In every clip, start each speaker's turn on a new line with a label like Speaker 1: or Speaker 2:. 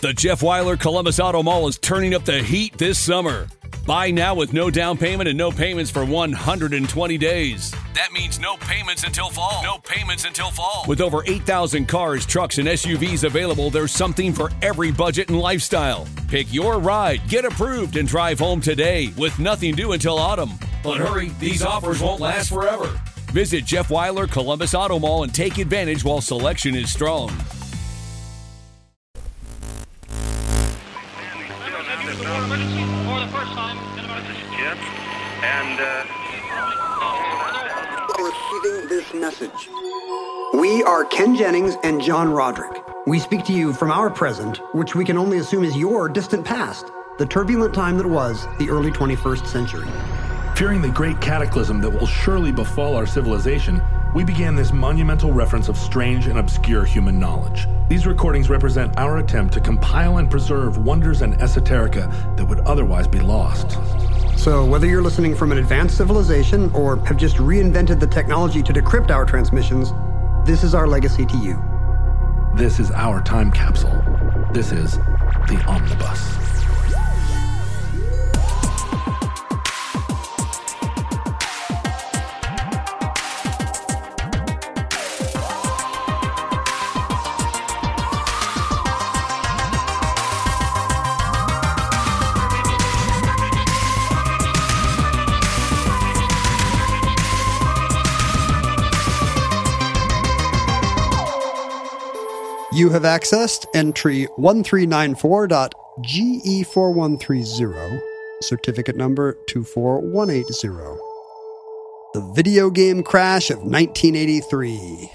Speaker 1: The Jeff Weiler Columbus Auto Mall is turning up the heat this summer. Buy now with no down payment and no payments for 120 days. That means no payments until fall. No payments until fall. With over 8,000 cars, trucks, and SUVs available, there's something for every budget and lifestyle. Pick your ride, get approved, and drive home today with nothing due until autumn. But hurry, these offers won't last forever. Visit Jeff Weiler Columbus Auto Mall and take advantage while selection is strong.
Speaker 2: Receiving this message. We are Ken Jennings and John Roderick. We speak to you from our present, which we can only assume is your distant past, the turbulent time that was the early 21st century.
Speaker 3: Fearing the great cataclysm that will surely befall our civilization, we began this monumental reference of strange and obscure human knowledge. These recordings represent our attempt to compile and preserve wonders and esoterica that would otherwise be lost.
Speaker 2: So whether you're listening from an advanced civilization or have just reinvented the technology to decrypt our transmissions, this is our legacy to you.
Speaker 3: This is our time capsule. This is the Omnibus.
Speaker 2: You have accessed entry 1394.GE4130, certificate number 24180. The video game crash of 1983.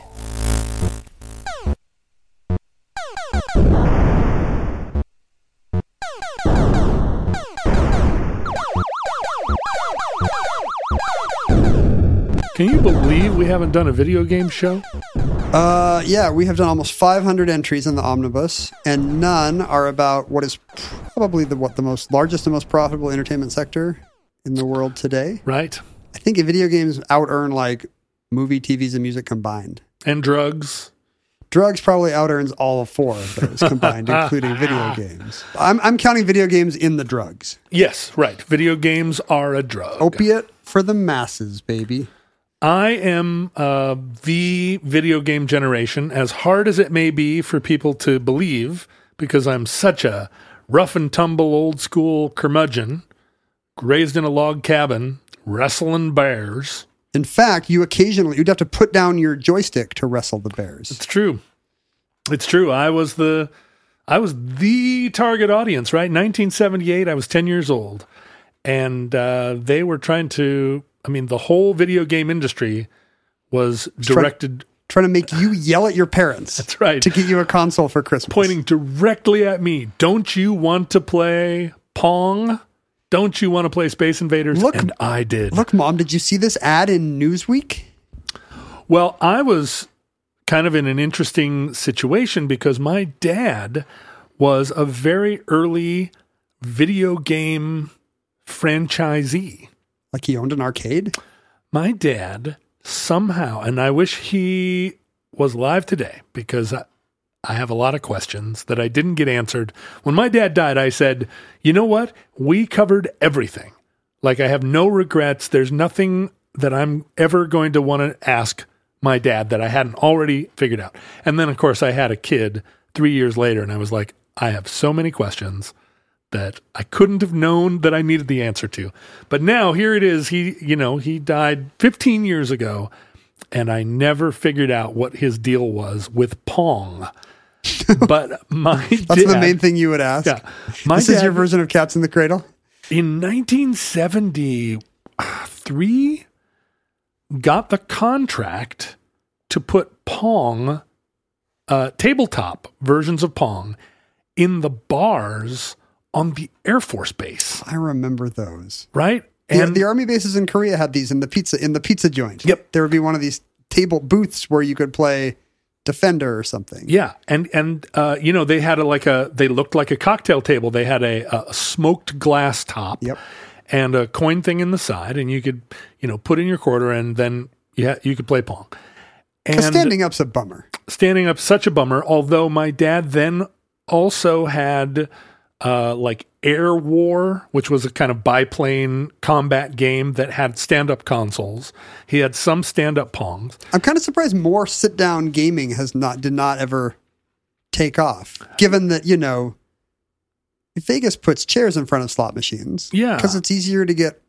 Speaker 3: Can you believe we haven't done a video game show?
Speaker 2: Yeah, we have done almost 500 entries in the Omnibus, and none are about what is probably the largest and most profitable entertainment sector in the world today.
Speaker 3: Right.
Speaker 2: I think video games out-earn like movie, TVs, and music combined.
Speaker 3: And drugs.
Speaker 2: Drugs probably out-earns all four of those combined, including video games. I'm counting video games in the drugs.
Speaker 3: Yes, right. Video games are a drug.
Speaker 2: Opiate for the masses, baby.
Speaker 3: I am the video game generation, as hard as it may be for people to believe, because I'm such a rough and tumble old school curmudgeon, raised in a log cabin, wrestling bears.
Speaker 2: In fact, you'd have to put down your joystick to wrestle the bears.
Speaker 3: It's true. It's true. I was the target audience, right? 1978, I was 10 years old, and they were trying to... the whole video game industry was directed...
Speaker 2: Trying to make you yell at your parents.
Speaker 3: That's right.
Speaker 2: To get you a console for Christmas.
Speaker 3: Pointing directly at me. Don't you want to play Pong? Don't you want to play Space Invaders? And I did.
Speaker 2: Look, Mom, did you see this ad in Newsweek?
Speaker 3: Well, I was kind of in an interesting situation because my dad was a very early video game franchisee.
Speaker 2: Like he owned an arcade?
Speaker 3: My dad somehow, and I wish he was alive today because I have a lot of questions that I didn't get answered. When my dad died, I said, you know what? We covered everything. Like I have no regrets. There's nothing that I'm ever going to want to ask my dad that I hadn't already figured out. And then, of course, I had a kid 3 years later, and I was like, I have so many questions that I couldn't have known that I needed the answer to. But now here it is. He died 15 years ago, and I never figured out what his deal was with Pong. But
Speaker 2: That's the main thing you would ask?
Speaker 3: Yeah.
Speaker 2: This is your version of Cats in the Cradle?
Speaker 3: In 1973, got the contract to put Pong, tabletop versions of Pong, in the bars on the Air Force Base.
Speaker 2: I remember those.
Speaker 3: Right?
Speaker 2: And the Army bases in Korea had these in the pizza joint.
Speaker 3: Yep.
Speaker 2: There would be one of these table booths where you could play Defender or something.
Speaker 3: Yeah. And they had they looked like a cocktail table. They had a smoked glass top.
Speaker 2: Yep.
Speaker 3: And a coin thing in the side, and you could, put in your quarter, and then you could play Pong. And
Speaker 2: standing up's a bummer.
Speaker 3: Standing up's such a bummer, although my dad then also had like Air War, which was a kind of biplane combat game that had stand-up consoles. He had some stand-up Pongs.
Speaker 4: I'm kind of surprised more sit-down gaming did not ever take off, given that, Vegas puts chairs in front of slot machines.
Speaker 3: Yeah.
Speaker 4: Because it's easier to get,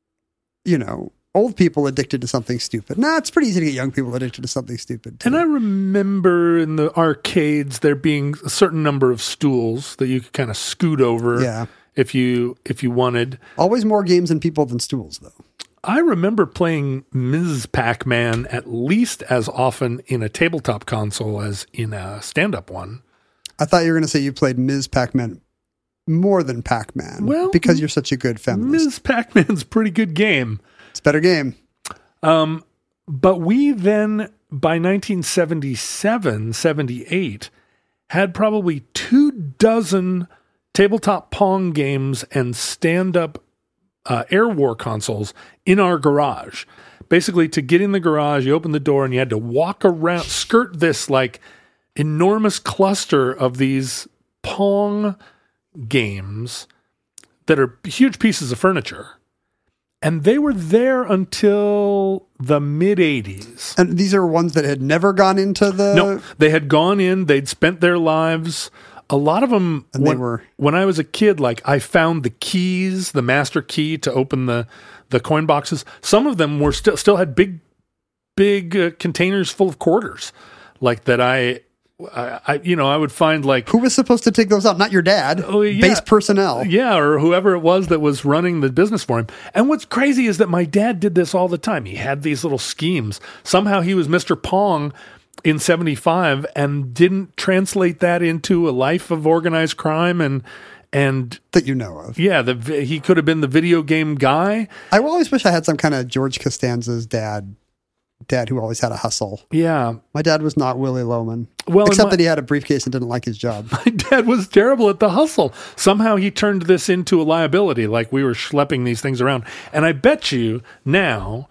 Speaker 4: old people addicted to something stupid. It's pretty easy to get young people addicted to something stupid, too.
Speaker 3: And I remember in the arcades there being a certain number of stools that you could kind of scoot over if you wanted.
Speaker 4: Always more games and people than stools, though.
Speaker 3: I remember playing Ms. Pac-Man at least as often in a tabletop console as in a stand-up one.
Speaker 4: I thought you were going to say you played Ms. Pac-Man more than Pac-Man.
Speaker 3: Well,
Speaker 4: because you're such a good feminist.
Speaker 3: Ms. Pac-Man's a pretty good game.
Speaker 4: It's a better game.
Speaker 3: But we then, by 1977, 78, had probably 24 tabletop Pong games and stand-up Air War consoles in our garage. Basically, to get in the garage, you open the door and you had to walk around, skirt this like enormous cluster of these Pong games that are huge pieces of furniture. And they were there until the mid-'80s.
Speaker 4: And these are ones that had never gone into the...
Speaker 3: No, they had gone in, they'd spent their lives... A lot of them, when I was a kid, like I found the keys, the master key to open the coin boxes. Some of them were still had big containers full of quarters, like that. I would find like
Speaker 4: who was supposed to take those out? Not your dad.
Speaker 3: Oh, yeah.
Speaker 4: Base personnel,
Speaker 3: or whoever it was that was running the business for him. And what's crazy is that my dad did this all the time. He had these little schemes. Somehow he was Mr. Pong in 75 and didn't translate that into a life of organized crime and
Speaker 4: that you know of.
Speaker 3: Yeah, he could have been the video game guy.
Speaker 4: I always wish I had some kind of George Costanza's dad who always had a hustle.
Speaker 3: Yeah.
Speaker 4: My dad was not Willie Loman.
Speaker 3: Well,
Speaker 4: except that he had a briefcase and didn't like his job.
Speaker 3: My dad was terrible at the hustle. Somehow he turned this into a liability, like we were schlepping these things around. And I bet you now...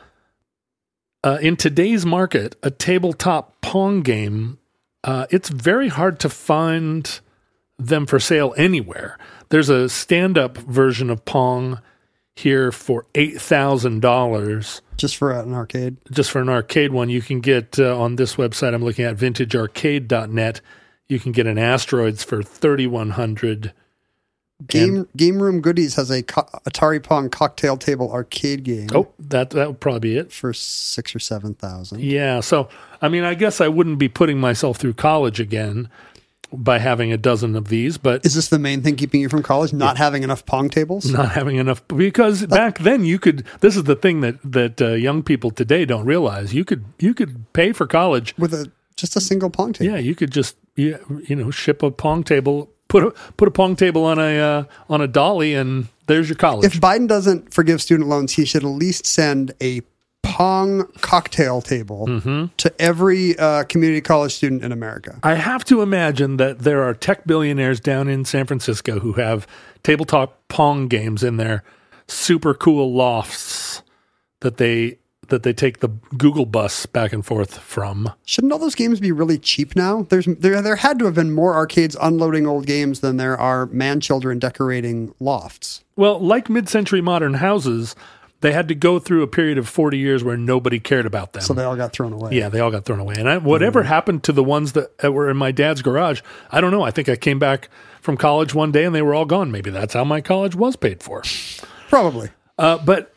Speaker 3: in today's market, a tabletop Pong game, it's very hard to find them for sale anywhere. There's a stand-up version of Pong here for $8,000.
Speaker 4: Just for an arcade?
Speaker 3: Just for an arcade one. You can get, on this website I'm looking at, vintagearcade.net, you can get an Asteroids for $3,100.
Speaker 4: Game Room Goodies has a Atari Pong cocktail table arcade game.
Speaker 3: Oh, that would probably be it.
Speaker 4: For $6,000 or $7,000.
Speaker 3: Yeah, so, I mean, I guess I wouldn't be putting myself through college again by having a dozen of these, but...
Speaker 4: Is this the main thing keeping you from college? Not having enough Pong tables?
Speaker 3: Not having enough, because back then you could... This is the thing that young people today don't realize. You could pay for college...
Speaker 4: With just a single Pong table.
Speaker 3: Yeah, you could just, ship a Pong table... Put a Pong table on a dolly, and there's your college.
Speaker 4: If Biden doesn't forgive student loans, he should at least send a Pong cocktail table to every community college student in America.
Speaker 3: I have to imagine that there are tech billionaires down in San Francisco who have tabletop Pong games in their super cool lofts that they take the Google bus back and forth from. Shouldn't
Speaker 4: all those games be really cheap now? There had to have been more arcades unloading old games than there are man-children decorating lofts.
Speaker 3: Well, like mid-century modern houses, they had to go through a period of 40 years where nobody cared about them.
Speaker 4: So they all got thrown away.
Speaker 3: Yeah, they all got thrown away. And whatever happened to the ones that were in my dad's garage, I don't know. I think I came back from college one day and they were all gone. Maybe that's how my college was paid for.
Speaker 4: Probably.
Speaker 3: But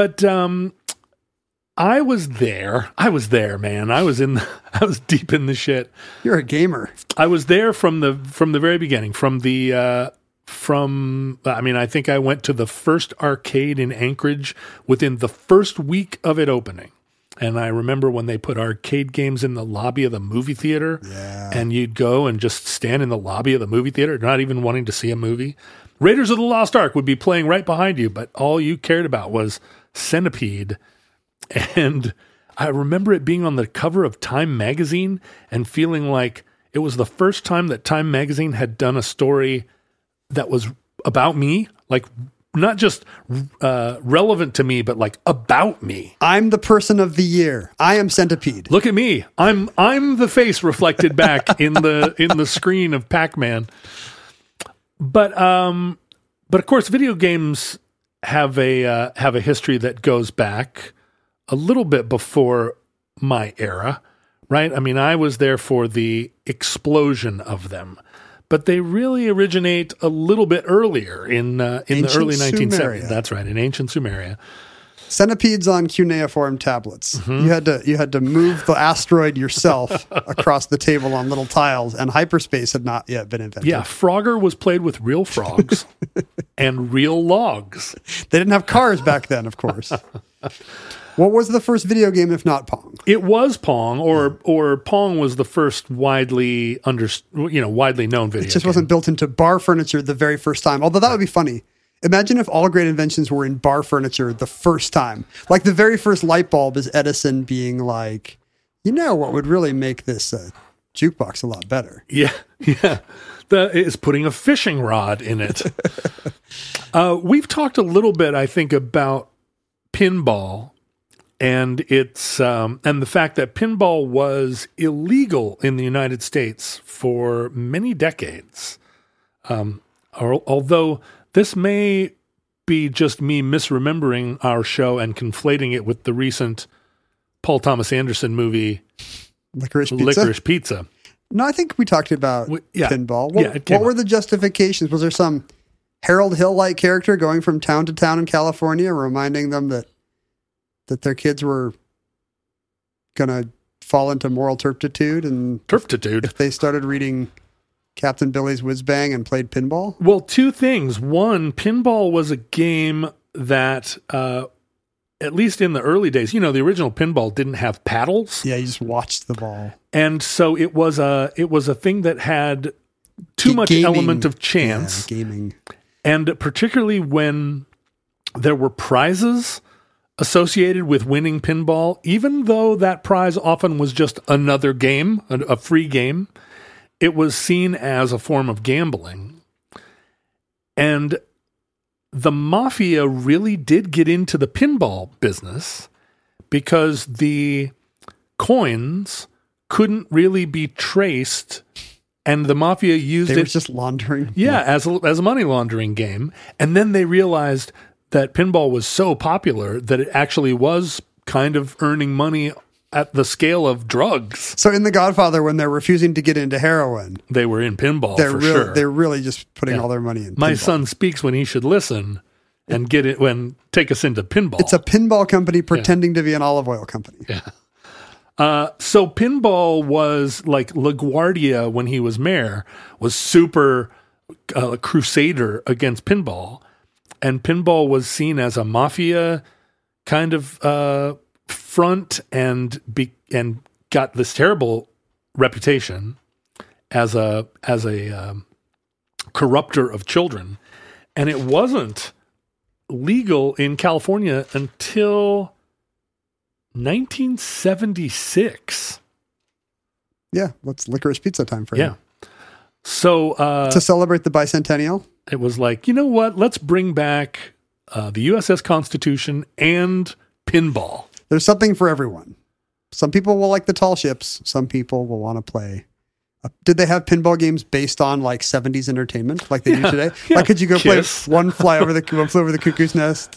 Speaker 3: I was there, man. I was deep in the shit.
Speaker 4: You're a gamer.
Speaker 3: I was there from the very beginning. I think I went to the first arcade in Anchorage within the first week of it opening. And I remember when they put arcade games in the lobby of the movie theater.
Speaker 4: Yeah.
Speaker 3: And you'd go and just stand in the lobby of the movie theater, not even wanting to see a movie. Raiders of the Lost Ark would be playing right behind you, but all you cared about was Centipede. And I remember it being on the cover of Time magazine and feeling like it was the first time that Time magazine had done a story that was about me, like not just relevant to me, but like about me.
Speaker 4: I'm the person of the year. I am Centipede.
Speaker 3: Look at me. I'm the face reflected back in the screen of Pac-Man. But of course, video games have a history that goes back a little bit before my era, right? I mean, I was there for the explosion of them, but they really originate a little bit earlier in the early 1970s.
Speaker 4: Sumeria.
Speaker 3: That's right, in ancient Sumeria.
Speaker 4: Centipedes on cuneiform tablets.
Speaker 3: Mm-hmm.
Speaker 4: You had to move the asteroid yourself across the table on little tiles, and hyperspace had not yet been invented.
Speaker 3: Yeah, Frogger was played with real frogs and real logs.
Speaker 4: They didn't have cars back then, of course. What was the first video game if not Pong?
Speaker 3: It was Pong, or Pong was the first widely known video game.
Speaker 4: It just wasn't built into bar furniture the very first time. Although that would be funny. Imagine if all great inventions were in bar furniture the first time. Like the very first light bulb is Edison being like, what would really make this jukebox a lot better?
Speaker 3: Yeah. It's putting a fishing rod in it. We've talked a little bit, I think, about pinball and its and the fact that pinball was illegal in the United States for many decades. Although this may be just me misremembering our show and conflating it with the recent Paul Thomas Anderson movie, Licorice Pizza.
Speaker 4: No, I think we talked about pinball. What were the justifications? Was there some Harold Hill-like character going from town to town in California, reminding them that their kids were going to fall into moral turpitude? If they started reading Captain Billy's Whiz Bang and played pinball?
Speaker 3: Well, two things. One, pinball was a game that, at least in the early days, the original pinball didn't have paddles.
Speaker 4: Yeah, you just watched the ball.
Speaker 3: And so it was a thing that had too much element of chance.
Speaker 4: Yeah, gaming.
Speaker 3: And particularly when there were prizes associated with winning pinball, even though that prize often was just another game, a free game, it was seen as a form of gambling. And the mafia really did get into the pinball business because the coins couldn't really be traced, and the mafia used
Speaker 4: it. They were just laundering.
Speaker 3: Yeah, as a money laundering game. And then they realized that pinball was so popular that it actually was kind of earning money at the scale of drugs.
Speaker 4: So in The Godfather, when they're refusing to get into heroin,
Speaker 3: they were in pinball sure.
Speaker 4: They're really just putting all their money in pinball.
Speaker 3: My son speaks when he should listen and take us into pinball.
Speaker 4: It's a pinball company pretending to be an olive oil company.
Speaker 3: Yeah. So pinball was like LaGuardia, when he was mayor, was super crusader against pinball. And pinball was seen as a mafia kind of front and got this terrible reputation as a corrupter of children. And it wasn't legal in California until 1976.
Speaker 4: Yeah, what's Licorice Pizza time for you?
Speaker 3: Yeah. So
Speaker 4: to celebrate the bicentennial,
Speaker 3: it was like, you know what? Let's bring back the USS Constitution and pinball.
Speaker 4: There's something for everyone. Some people will like the tall ships. Some people will want to play. Did they have pinball games based on like 70s entertainment like they do today?
Speaker 3: Yeah.
Speaker 4: Like, could you go
Speaker 3: Kiss.
Speaker 4: play One Flew Over the Cuckoo's Nest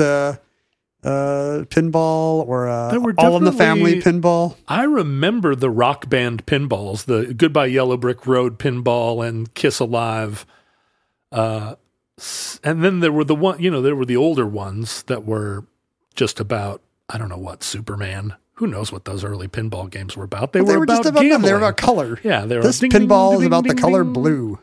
Speaker 4: pinball, or All in the Family pinball?
Speaker 3: I remember the Rock Band pinballs, the Goodbye Yellow Brick Road pinball and Kiss Alive. And then there were there were the older ones that were just about, I don't know what, Superman. Who knows what those early pinball games were about? They were about
Speaker 4: just about
Speaker 3: gambling.
Speaker 4: They were about color.
Speaker 3: Yeah,
Speaker 4: this pinball is about the color blue.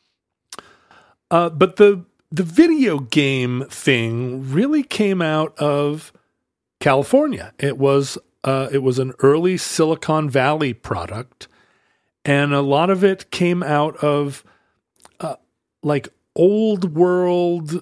Speaker 3: But the video game thing really came out of California. It was an early Silicon Valley product, and a lot of it came out of like old world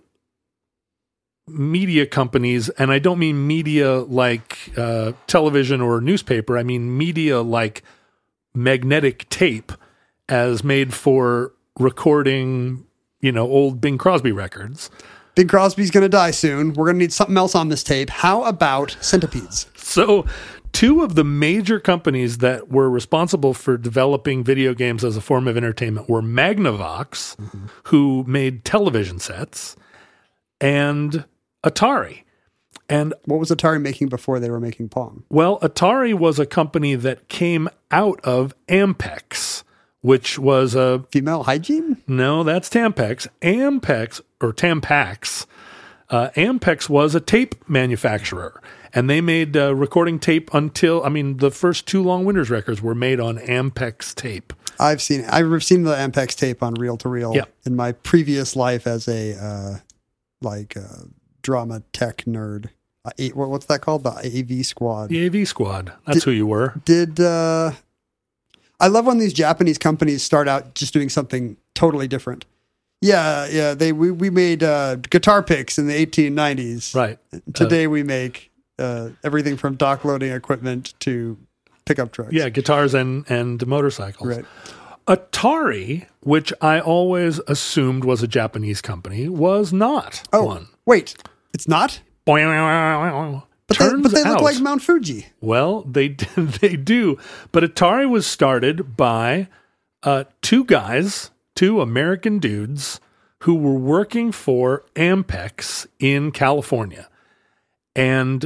Speaker 3: media companies, and I don't mean media like television or newspaper. I mean media like magnetic tape, as made for recording, old Bing Crosby records.
Speaker 4: Bing Crosby's going to die soon. We're going to need something else on this tape. How about centipedes?
Speaker 3: So two of the major companies that were responsible for developing video games as a form of entertainment were Magnavox, who made television sets, and Atari. And
Speaker 4: what was Atari making before they were making Pong?
Speaker 3: Well, Atari was a company that came out of Ampex, which was a...
Speaker 4: Female hygiene?
Speaker 3: No, that's Tampax. Ampex, or Tampax, Ampex was a tape manufacturer, and they made recording tape until, the first two Long Winters records were made on Ampex tape. I've seen
Speaker 4: the Ampex tape on reel to reel in my previous life as a drama tech nerd. What's that called? The AV Squad.
Speaker 3: The AV Squad. That's who you were.
Speaker 4: I love when these Japanese companies start out just doing something totally different. Yeah. We made guitar picks in the 1890s.
Speaker 3: Right.
Speaker 4: Today we make everything from dock loading equipment to pickup trucks.
Speaker 3: Yeah, guitars and motorcycles.
Speaker 4: Right.
Speaker 3: Atari, which I always assumed was a Japanese company, was not one.
Speaker 4: Wait, it's not? But they look like Mount Fuji.
Speaker 3: Well, they do. But Atari was started by two American dudes who were working for Ampex in California. And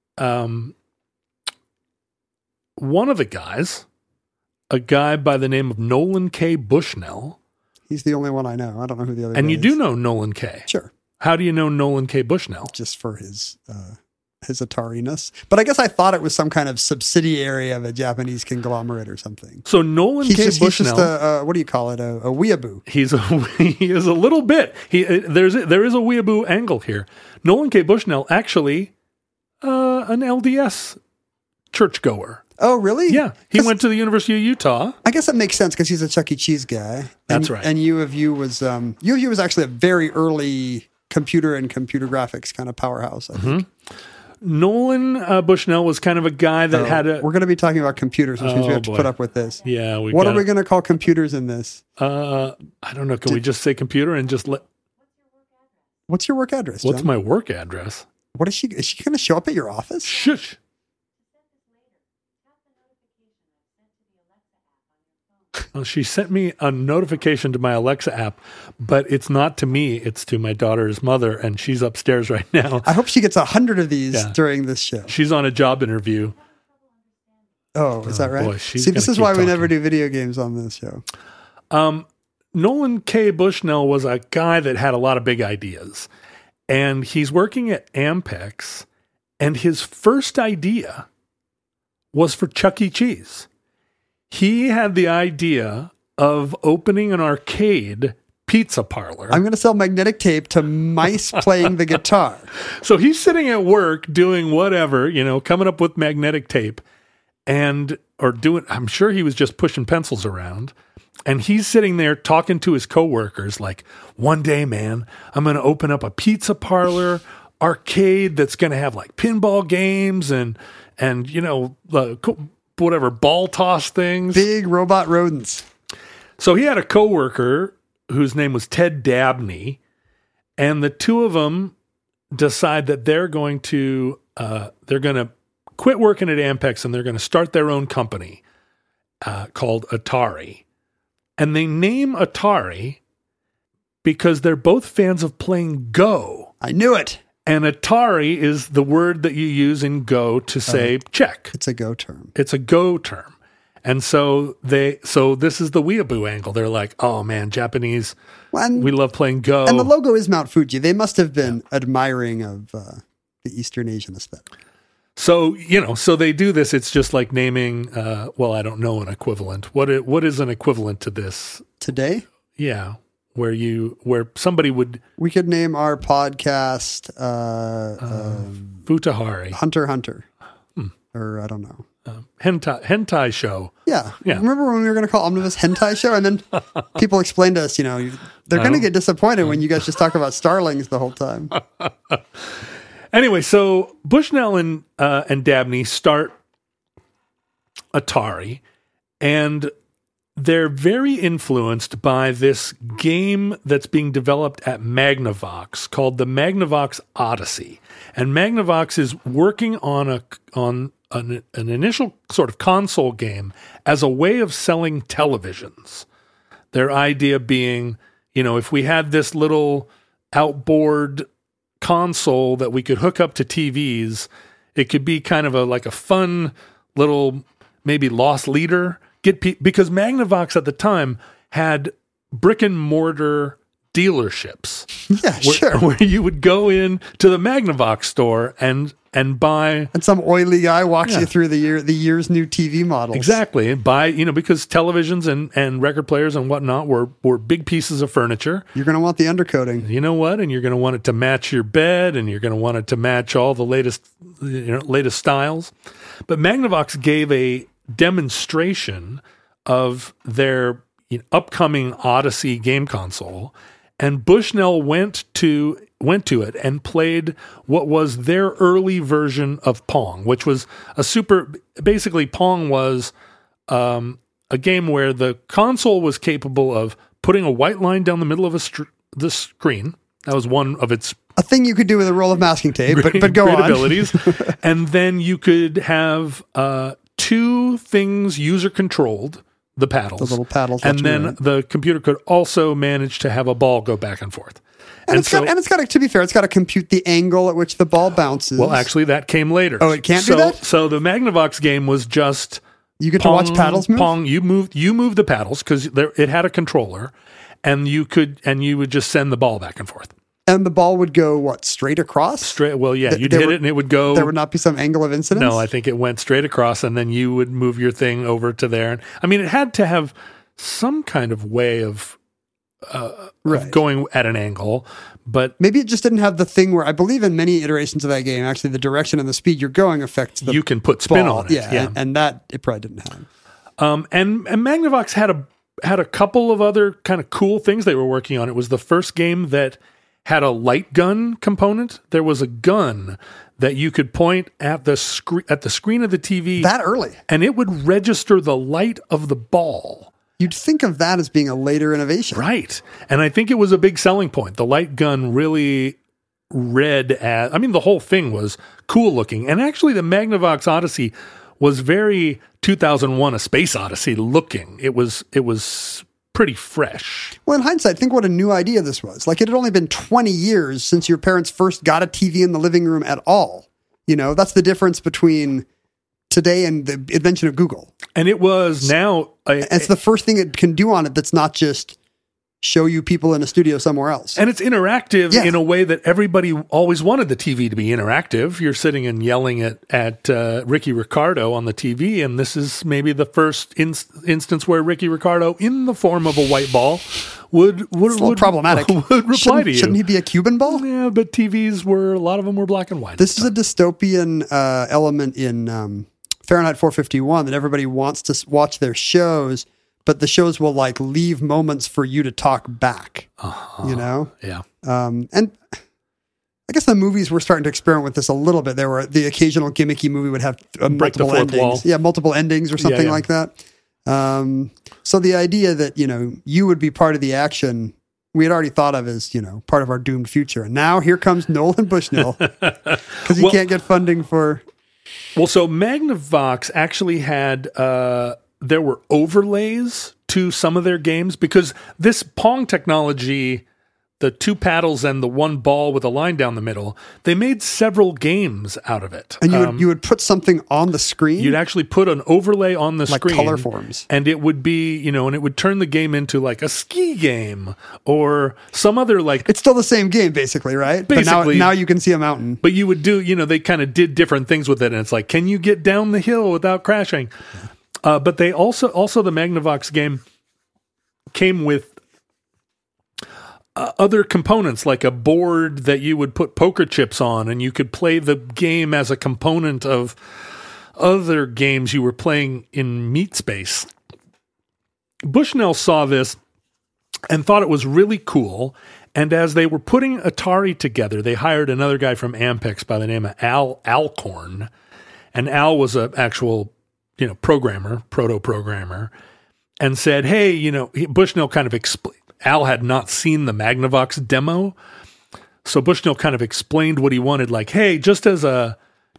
Speaker 3: one of the guys, a guy by the name of Nolan K. Bushnell.
Speaker 4: He's the only one I know. I don't know who the other
Speaker 3: And
Speaker 4: guy
Speaker 3: you
Speaker 4: is.
Speaker 3: do know Nolan K.
Speaker 4: Sure.
Speaker 3: How do you know Nolan K. Bushnell?
Speaker 4: Just for his Atari-ness. But I guess I thought it was some kind of subsidiary of a Japanese conglomerate or something.
Speaker 3: So Nolan K. Bushnell...
Speaker 4: He's just a what do you call it? A weeaboo.
Speaker 3: He is a little bit. There is a weeaboo angle here. Nolan K. Bushnell, actually, an LDS churchgoer.
Speaker 4: Oh, really?
Speaker 3: Yeah. He went to the University of Utah.
Speaker 4: I guess that makes sense because he's a Chuck E. Cheese guy.
Speaker 3: That's right.
Speaker 4: And U of U was actually a very early computer and computer graphics kind of powerhouse, I think.
Speaker 3: Nolan Bushnell was kind of a guy that had a...
Speaker 4: We're going to be talking about computers, which means we have to put up with this.
Speaker 3: Yeah.
Speaker 4: What are we going to call computers in this?
Speaker 3: I don't know. Can we just say computer and just let...
Speaker 4: What's your work address,
Speaker 3: What's
Speaker 4: John?
Speaker 3: my work address?
Speaker 4: What is she going to show up at your office?
Speaker 3: Shush. Well, she sent me a notification to my Alexa app, but it's not to me. It's to my daughter's mother, and she's upstairs right now.
Speaker 4: I hope she gets 100 of these during this show.
Speaker 3: She's on a job interview.
Speaker 4: Oh, is that right?
Speaker 3: Boy,
Speaker 4: See, this is why we never do video games on this show.
Speaker 3: Nolan K. Bushnell was a guy that had a lot of big ideas, and he's working at Ampex, and his first idea was for Chuck E. Cheese. He had the idea of opening an arcade pizza parlor.
Speaker 4: I'm going to sell magnetic tape to mice playing the guitar.
Speaker 3: So he's sitting at work doing whatever, coming up with magnetic tape I'm sure he was just pushing pencils around. And he's sitting there talking to his coworkers like, one day, man, I'm going to open up a pizza parlor arcade that's going to have like pinball games and whatever, ball toss things.
Speaker 4: Big robot rodents.
Speaker 3: So he had a coworker whose name was Ted Dabney, and the two of them decide that they're going to quit working at Ampex and they're going to start their own company called Atari. And they name Atari because they're both fans of playing Go.
Speaker 4: I knew it.
Speaker 3: And Atari is the word that you use in Go to say check.
Speaker 4: It's a Go term.
Speaker 3: It's a Go term. And so this is the weeaboo angle. They're like, oh man, Japanese, we love playing Go.
Speaker 4: And the logo is Mount Fuji. They must have been admiring of the Eastern Asian aesthetic.
Speaker 3: So, so they do this. It's just like naming, I don't know an equivalent. What is an equivalent to this?
Speaker 4: Today?
Speaker 3: Yeah. Where somebody would...
Speaker 4: We could name our podcast...
Speaker 3: Futahari.
Speaker 4: Hunter. Or I don't know.
Speaker 3: Hentai show.
Speaker 4: Yeah. Remember when we were going to call Omnibus Hentai Show? And then people explained to us, they're going to get disappointed when you guys just talk about starlings the whole time.
Speaker 3: Anyway, so Bushnell and Dabney start Atari, and they're very influenced by this game that's being developed at Magnavox called the Magnavox Odyssey. And Magnavox is working on an initial sort of console game as a way of selling televisions. Their idea being, if we had this little outboard console that we could hook up to TVs, it could be kind of like a fun little maybe loss leader. Because Magnavox at the time had brick and mortar dealerships.
Speaker 4: Yeah, sure.
Speaker 3: Where you would go in to the Magnavox store and buy,
Speaker 4: and some oily guy walks you through the year's new TV models.
Speaker 3: Exactly, and buy, because televisions and record players and whatnot were big pieces of furniture.
Speaker 4: You're going to want the undercoating.
Speaker 3: You know what? And you're going to want it to match your bed, and you're going to want it to match all the latest styles. But Magnavox gave a demonstration of their upcoming Odyssey game console, and Bushnell went to it and played what was their early version of Pong, which was basically Pong was a game where the console was capable of putting a white line down the middle of the screen. That was one of its...
Speaker 4: A thing you could do with a roll of masking tape, but go on.
Speaker 3: Abilities. And then you could have two things user-controlled, the paddles.
Speaker 4: The little paddles.
Speaker 3: And then the computer could also manage to have a ball go back and forth.
Speaker 4: And it's got to, to be fair, it's got to compute the angle at which the ball bounces.
Speaker 3: Well, actually, that came later.
Speaker 4: Oh, it can't do that?
Speaker 3: So the Magnavox game was just...
Speaker 4: You get Pong, to watch paddles move?
Speaker 3: Pong, you moved the paddles because it had a controller, and you would just send the ball back and forth.
Speaker 4: And the ball would go, straight across?
Speaker 3: Straight. Well, yeah, you'd hit it and it would go...
Speaker 4: There would not be some angle of incidence?
Speaker 3: No, I think it went straight across, and then you would move your thing over to there. I mean, it had to have some kind of way of going at an angle, but...
Speaker 4: Maybe it just didn't have the thing where, I believe in many iterations of that game, actually the direction and the speed you're going affects the
Speaker 3: You can put spin
Speaker 4: ball.
Speaker 3: on it.
Speaker 4: Yeah. And that it probably didn't have.
Speaker 3: And Magnavox had a couple of other kind of cool things they were working on. It was the first game that had a light gun component. There was a gun that you could point at the screen of the TV
Speaker 4: that early,
Speaker 3: and it would register the light of the ball.
Speaker 4: You'd think of that as being a later innovation,
Speaker 3: right? And I think it was a big selling point. The light gun really the whole thing was cool looking, and actually the Magnavox Odyssey was very 2001: A Space Odyssey looking. It was pretty fresh.
Speaker 4: Well, in hindsight, think what a new idea this was. Like, it had only been 20 years since your parents first got a TV in the living room at all. That's the difference between today and the invention of Google.
Speaker 3: And it was
Speaker 4: it's the first thing it can do on it that's not just show you people in a studio somewhere else.
Speaker 3: And it's interactive in a way that everybody always wanted the TV to be interactive. You're sitting and yelling at Ricky Ricardo on the TV, and this is maybe the first instance where Ricky Ricardo, in the form of a white ball, would
Speaker 4: problematic.
Speaker 3: Would reply to you.
Speaker 4: Shouldn't he be a Cuban ball?
Speaker 3: Yeah, but TVs a lot of them were black and white.
Speaker 4: This is a dystopian element in Fahrenheit 451 that everybody wants to watch their shows, but the shows will leave moments for you to talk back,
Speaker 3: Yeah.
Speaker 4: And I guess the movies were starting to experiment with this a little bit. There were the occasional gimmicky movie would have multiple endings.
Speaker 3: Wall.
Speaker 4: Yeah, multiple endings or something like that. So the idea that, you would be part of the action, we had already thought of as, part of our doomed future. And now here comes Nolan Bushnell because he can't get funding for...
Speaker 3: Well, so Magnavox actually had... there were overlays to some of their games because this Pong technology, the two paddles and the one ball with a line down the middle, they made several games out of it.
Speaker 4: And you would put something on the screen?
Speaker 3: You'd actually put an overlay on the screen.
Speaker 4: Like color forms.
Speaker 3: And it would be, and it would turn the game into like a ski game or some other It's
Speaker 4: still the same game, basically, right?
Speaker 3: Basically.
Speaker 4: But now you can see a mountain.
Speaker 3: But you would do, they kind of did different things with it. And it's like, can you get down the hill without crashing? But they also the Magnavox game came with other components, like a board that you would put poker chips on, and you could play the game as a component of other games you were playing in Meat Space. Bushnell saw this and thought it was really cool, and as they were putting Atari together, they hired another guy from Ampex by the name of Al Alcorn, and Al was an actual proto-programmer, and said, hey, Bushnell kind of explained, Al had not seen the Magnavox demo, so Bushnell kind of explained what he wanted, like, hey, just as a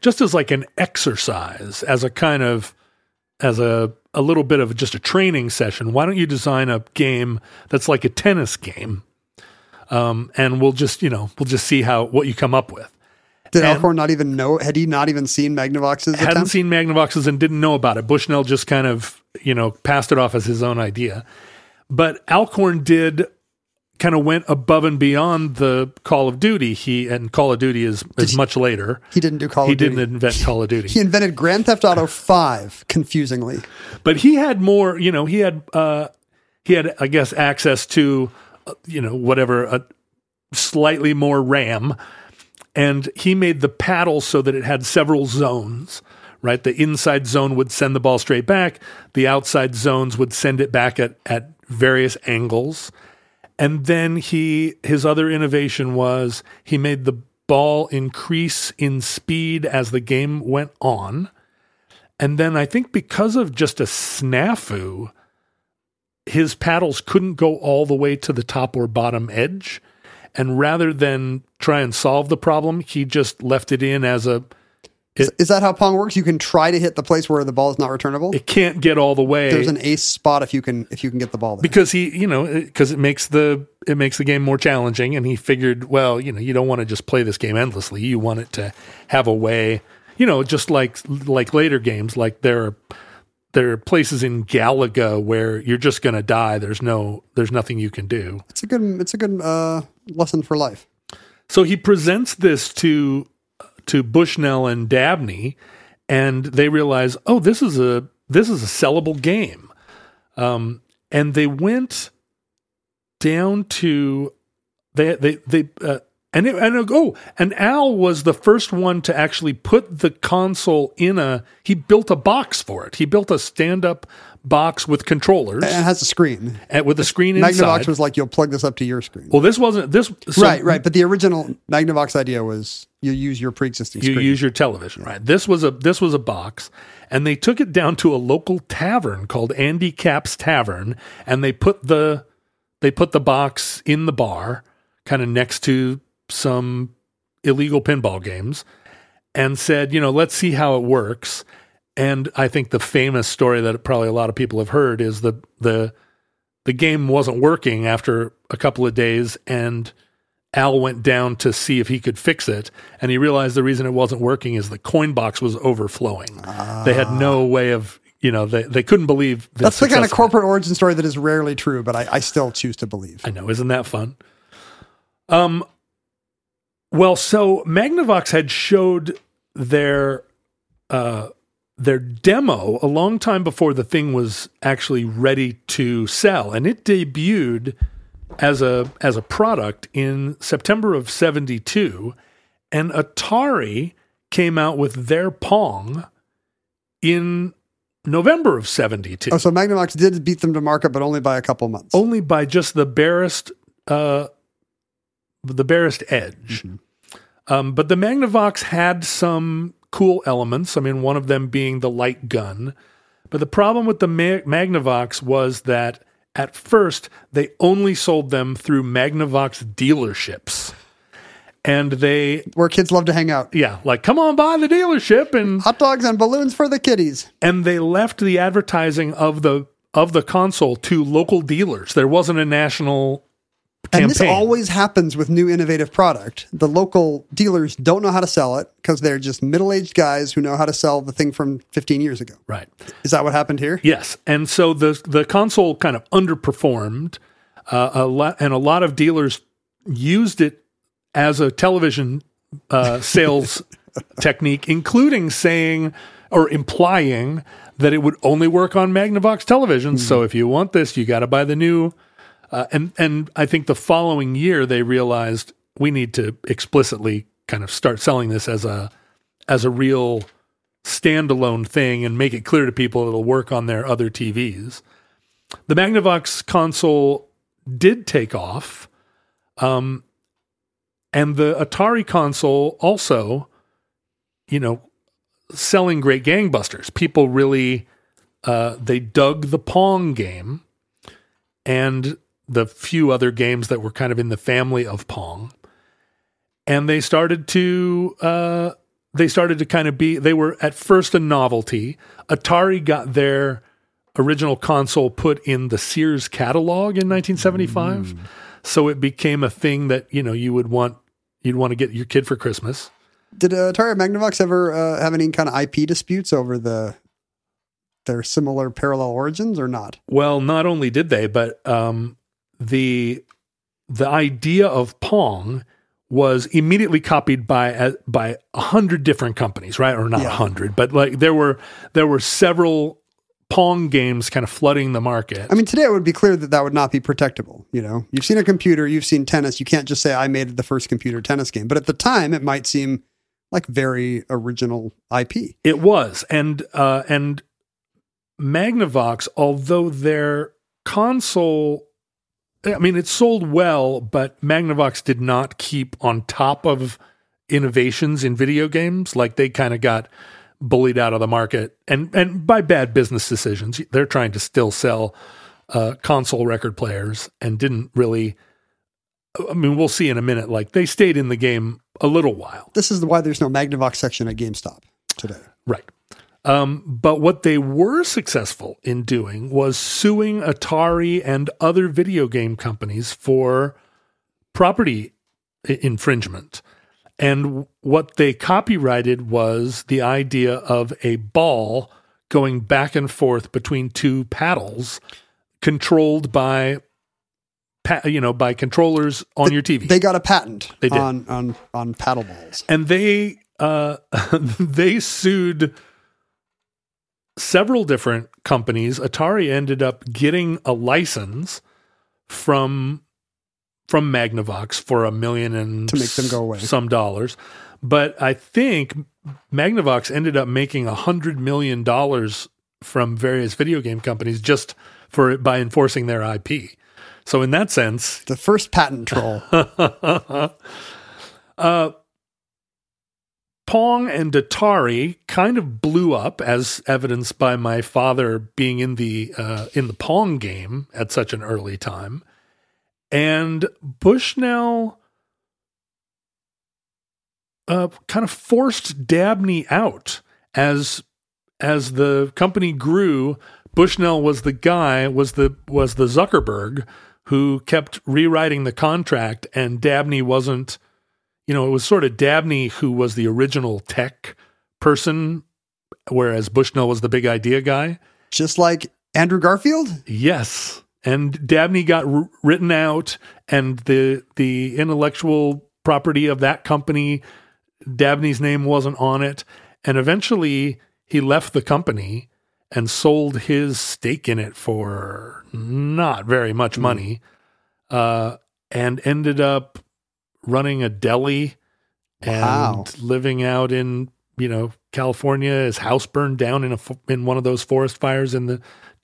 Speaker 3: just as like an exercise, as a kind of, as a little bit of just a training session, why don't you design a game that's like a tennis game? And we'll just see what you come up with.
Speaker 4: Did Alcorn not even know? Had he not even seen Magnavox's
Speaker 3: Hadn't
Speaker 4: attempt?
Speaker 3: seen Magnavox's and didn't know about it. Bushnell just kind of, passed it off as his own idea. But Alcorn kind of went above and beyond the Call of Duty. And Call of Duty is much later.
Speaker 4: He didn't do Call of Duty.
Speaker 3: He didn't invent Call of Duty.
Speaker 4: He invented Grand Theft Auto 5, confusingly.
Speaker 3: But he had more, he had, I guess, access to, whatever, slightly more RAM. And he made the paddle so that it had several zones, right? The inside zone would send the ball straight back. The outside zones would send it back at various angles. And then his other innovation was he made the ball increase in speed as the game went on. And then I think because of just a snafu, his paddles couldn't go all the way to the top or bottom edge. And rather than try and solve the problem, he just left it in as a...
Speaker 4: Is that how Pong works? You can try to hit the place where the ball is not returnable?
Speaker 3: It can't get all the way.
Speaker 4: There's an ace spot if you can get the ball there.
Speaker 3: Because because it makes the game more challenging, and he figured, well, you don't want to just play this game endlessly. You want it to have a way, just like later games, like there are places in Galaga where you're just going to die. There's nothing you can do.
Speaker 4: It's a good lesson for life.
Speaker 3: So he presents this to Bushnell and Dabney, and they realize, oh, this is a sellable game. And they went down to and Al was the first one to actually put the console he built a box for it. He built a stand-up box with controllers.
Speaker 4: And it has a screen.
Speaker 3: With a screen inside.
Speaker 4: Magnavox was like, you'll plug this up to your screen.
Speaker 3: Well, this wasn't this.
Speaker 4: Right. But the original Magnavox idea was you use your pre-existing screen.
Speaker 3: You use your television, right? This was a box, and they took it down to a local tavern called Andy Cap's Tavern, and they put the box in the bar, kind of next to some illegal pinball games, and said, let's see how it works. And I think the famous story that probably a lot of people have heard is the game wasn't working after a couple of days, and Al went down to see if he could fix it, and he realized the reason it wasn't working is the coin box was overflowing. They had no way of, they couldn't believe this.
Speaker 4: That's the kind of corporate origin story that is rarely true, but I still choose to believe.
Speaker 3: I know, isn't that fun? Well, so Magnavox had showed their demo a long time before the thing was actually ready to sell, and it debuted as a product in September of 1972, and Atari came out with their Pong in November of 1972.
Speaker 4: Oh, so Magnavox did beat them to market, but only by a couple months.
Speaker 3: Only by just the barest edge. Mm-hmm. But the Magnavox had some cool elements. I mean, one of them being the light gun. But the problem with the Magnavox was that at first they only sold them through Magnavox dealerships. And
Speaker 4: where kids love to hang out.
Speaker 3: Yeah, like, come on by the dealership and
Speaker 4: hot dogs and balloons for the kiddies.
Speaker 3: And they left the advertising of the console to local dealers. There wasn't a national campaign.
Speaker 4: And this always happens with new innovative product. The local dealers don't know how to sell it because they're just middle-aged guys who know how to sell the thing from 15 years ago.
Speaker 3: Right.
Speaker 4: Is that what happened here?
Speaker 3: Yes. And so the console kind of underperformed. A lot of dealers used it as a television sales technique, including saying or implying that it would only work on Magnavox televisions. So if you want this, you got to buy the new. And I think the following year they realized we need to explicitly kind of start selling this as a real standalone thing and make it clear to people it'll work on their other TVs. The Magnavox console did take off, and the Atari console also, selling great gangbusters. People really they dug the Pong game and the few other games that were kind of in the family of Pong. And they started to they started to kind of they were at first a novelty. Atari got their original console put in the Sears catalog in 1975. So it became a thing that, you'd want to get your kid for Christmas.
Speaker 4: Did Atari and Magnavox ever have any kind of IP disputes over their similar parallel origins or not?
Speaker 3: Well, not only did they, but the idea of Pong was immediately copied by 100 different companies, right? Or not 100, but like there were several Pong games kind of flooding the market.
Speaker 4: I mean, today it would be clear that would not be protectable. You've seen a computer, you've seen tennis. You can't just say I made the first computer tennis game. But at the time, it might seem like very original IP.
Speaker 3: It was, and Magnavox, although their console, I mean, it sold well, but Magnavox did not keep on top of innovations in video games. Like they kind of got bullied out of the market and by bad business decisions. They're trying to still sell console record players and didn't really, I mean, we'll see in a minute, like they stayed in the game a little while.
Speaker 4: This is why there's no Magnavox section at GameStop today.
Speaker 3: Right. But what they were successful in doing was suing Atari and other video game companies for property infringement. And what they copyrighted was the idea of a ball going back and forth between two paddles controlled by controllers on your TV.
Speaker 4: They got a patent
Speaker 3: they did.
Speaker 4: on paddle balls.
Speaker 3: And they sued several different companies. Atari ended up getting a license from Magnavox for $1 million and
Speaker 4: to make them go away
Speaker 3: some dollars. But I think Magnavox ended up making $100 million from various video game companies just by enforcing their IP. So in that sense,
Speaker 4: the first patent troll.
Speaker 3: Pong and Atari kind of blew up, as evidenced by my father being in the Pong game at such an early time. And Bushnell kind of forced Dabney out as the company grew. Bushnell was the Zuckerberg who kept rewriting the contract, and Dabney wasn't. It was sort of Dabney who was the original tech person, whereas Bushnell was the big idea guy.
Speaker 4: Just like Andrew Garfield?
Speaker 3: Yes. And Dabney got written out, and the intellectual property of that company, Dabney's name wasn't on it. And eventually he left the company and sold his stake in it for not very much money, and ended up running a deli and living out in, California. His house burned down in one of those forest fires in the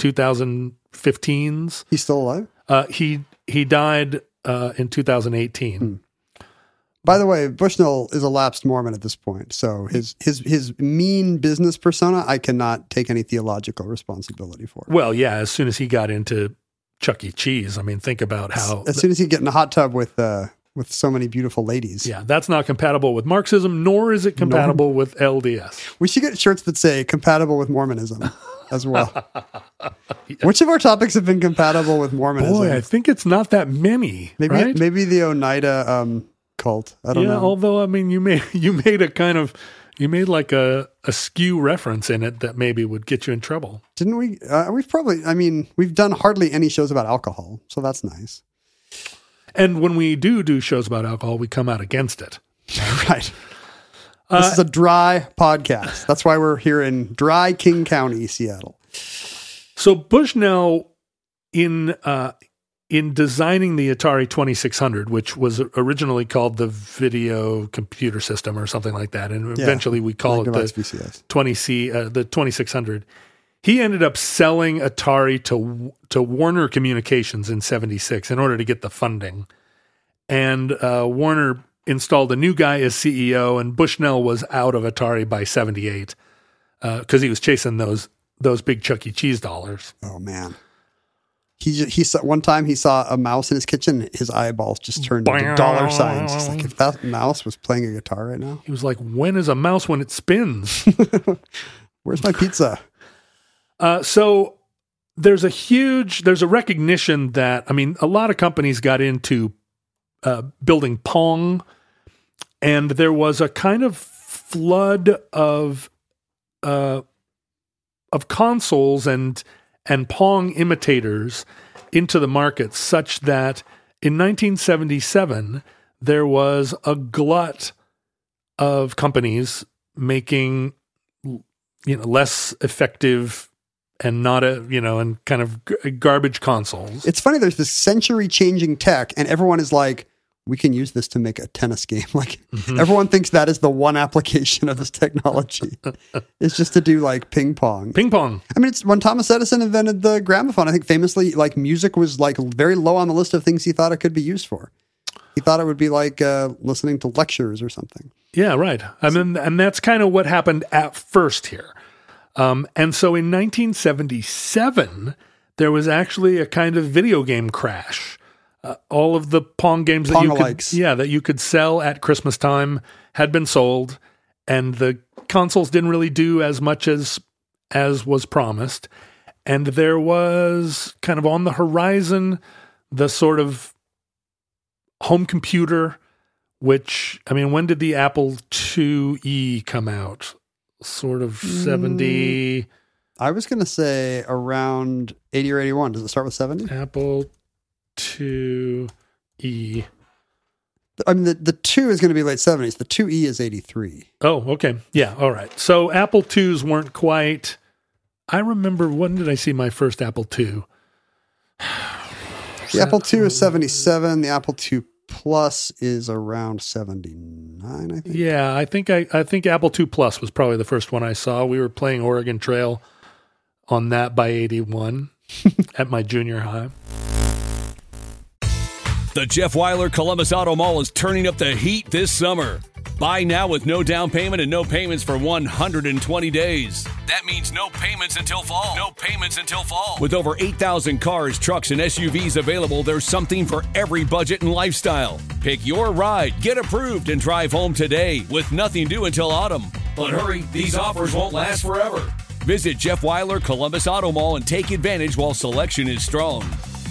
Speaker 3: 2015s.
Speaker 4: He's still alive?
Speaker 3: He died in 2018.
Speaker 4: By the way, Bushnell is a lapsed Mormon at this point. So his mean business persona, I cannot take any theological responsibility for.
Speaker 3: Well, yeah, as soon as he got into Chuck E. Cheese, I mean, think about how...
Speaker 4: As soon as he get in a hot tub with so many beautiful ladies.
Speaker 3: Yeah, that's not compatible with Marxism, nor is it compatible with LDS.
Speaker 4: We should get shirts that say compatible with Mormonism as well. Yeah. Which of our topics have been compatible with Mormonism?
Speaker 3: Boy, I think it's not that many.
Speaker 4: Maybe the Oneida cult. I don't know.
Speaker 3: Although, I mean, you made like a skew reference in it that maybe would get you in trouble.
Speaker 4: Didn't we? We've done hardly any shows about alcohol, so that's nice.
Speaker 3: And when we do shows about alcohol, we come out against it.
Speaker 4: Right. This is a dry podcast. That's why we're here in dry King County, Seattle.
Speaker 3: So Bushnell, in designing the Atari 2600, which was originally called the Video Computer System or something like that, and eventually we call it the
Speaker 4: VCS.
Speaker 3: 20C, the 2600. He ended up selling Atari to Warner Communications in 76 in order to get the funding. And Warner installed a new guy as CEO, and Bushnell was out of Atari by 78 because he was chasing those big Chuck E. Cheese dollars.
Speaker 4: Oh, man. He saw one time he saw a mouse in his kitchen. His eyeballs just turned into dollar signs. He's like, if that mouse was playing a guitar right now,
Speaker 3: he was like, "When is a mouse when it spins?
Speaker 4: Where's my pizza?"
Speaker 3: So there's a recognition that a lot of companies got into building Pong, and there was a kind of flood of consoles and Pong imitators into the market, such that in 1977 there was a glut of companies making less effective and not and kind of garbage consoles.
Speaker 4: It's funny, there's this century-changing tech, and everyone is like, we can use this to make a tennis game. Like, everyone thinks that is the one application of this technology. It's just to do, like, ping pong.
Speaker 3: Ping pong.
Speaker 4: It's when Thomas Edison invented the gramophone, I think famously, like, music was, like, very low on the list of things he thought it could be used for. He thought it would be like listening to lectures or something.
Speaker 3: Yeah, right. And that's kind of what happened at first here. And so in 1977, there was actually a kind of video game crash. All of the Pong games that you could sell at Christmas time had been sold, and the consoles didn't really do as much as was promised. And there was kind of on the horizon the sort of home computer, which, when did the Apple IIe come out? Sort of 70.
Speaker 4: I was going to say around 80 or 81. Does it start with 70?
Speaker 3: Apple IIe.
Speaker 4: The 2 is going to be late 70s. The 2E is 83.
Speaker 3: Oh, okay. Yeah, all right. So Apple IIs weren't quite... I remember, when did I see my first Apple II?
Speaker 4: The Apple II is 77. The Apple II Plus is around 79, I think.
Speaker 3: Yeah, I think Apple II Plus was probably the first one I saw. We were playing Oregon Trail on that by 81 at my junior high.
Speaker 1: The Jeff Weiler Columbus Auto Mall is turning up the heat this summer. Buy now with no down payment and no payments for 120 days. That means no payments until fall. No payments until fall. With over 8,000 cars, trucks, and SUVs available, there's something for every budget and lifestyle. Pick your ride, get approved, and drive home today with nothing due until autumn. But hurry, these offers won't last forever. Visit Jeff Weiler Columbus Auto Mall and take advantage while selection is strong.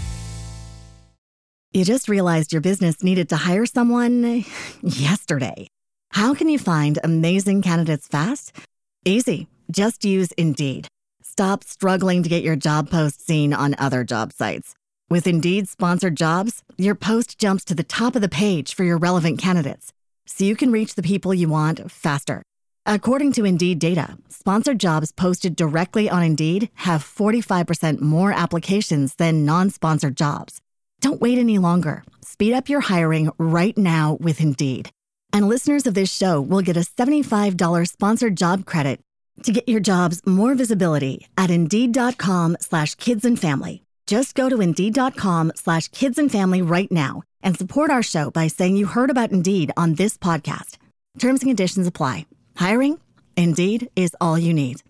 Speaker 5: You just realized your business needed to hire someone yesterday. How can you find amazing candidates fast? Easy. Just use Indeed. Stop struggling to get your job post seen on other job sites. With Indeed sponsored jobs, your post jumps to the top of the page for your relevant candidates, so you can reach the people you want faster. According to Indeed data, sponsored jobs posted directly on Indeed have 45% more applications than non-sponsored jobs. Don't wait any longer. Speed up your hiring right now with Indeed. And listeners of this show will get a $75 sponsored job credit to get your jobs more visibility at Indeed.com/kidsandfamily. Just go to Indeed.com/kidsandfamily right now and support our show by saying you heard about Indeed on this podcast. Terms and conditions apply. Hiring? Indeed is all you need.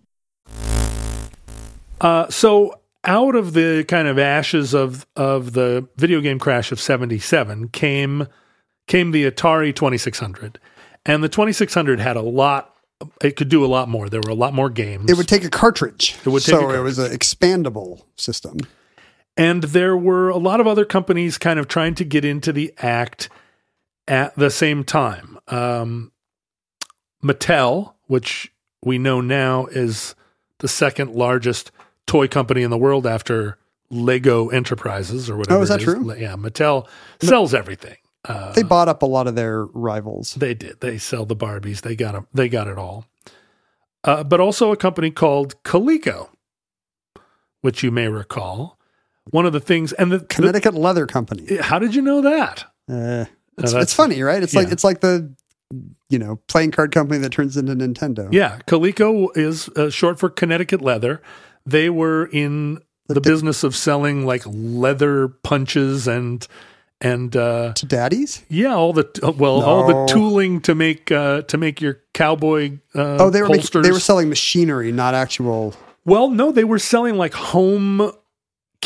Speaker 3: So out of the kind of ashes of the video game crash of 77 came the Atari 2600. And the 2600 had it could do a lot more. There were a lot more games.
Speaker 4: It would take a cartridge. It was an expandable system.
Speaker 3: And there were a lot of other companies kind of trying to get into the act at the same time. Mattel, which we know now is the second largest toy company in the world after Lego Enterprises or whatever.
Speaker 4: Oh, is that true?
Speaker 3: Yeah, Mattel sells everything.
Speaker 4: They bought up a lot of their rivals.
Speaker 3: They did. They sell the Barbies. They got it all. But also a company called Coleco, which you may recall. One of the things, and the
Speaker 4: Connecticut Leather Company.
Speaker 3: How did you know that?
Speaker 4: It's funny, right? It's like the playing card company that turns into Nintendo.
Speaker 3: Yeah, Coleco is short for Connecticut Leather. They were in the business of selling like leather punches and
Speaker 4: to daddies.
Speaker 3: Yeah, all the tooling to make your cowboy holsters.
Speaker 4: They were selling machinery, not actual.
Speaker 3: Well, no, they were selling like home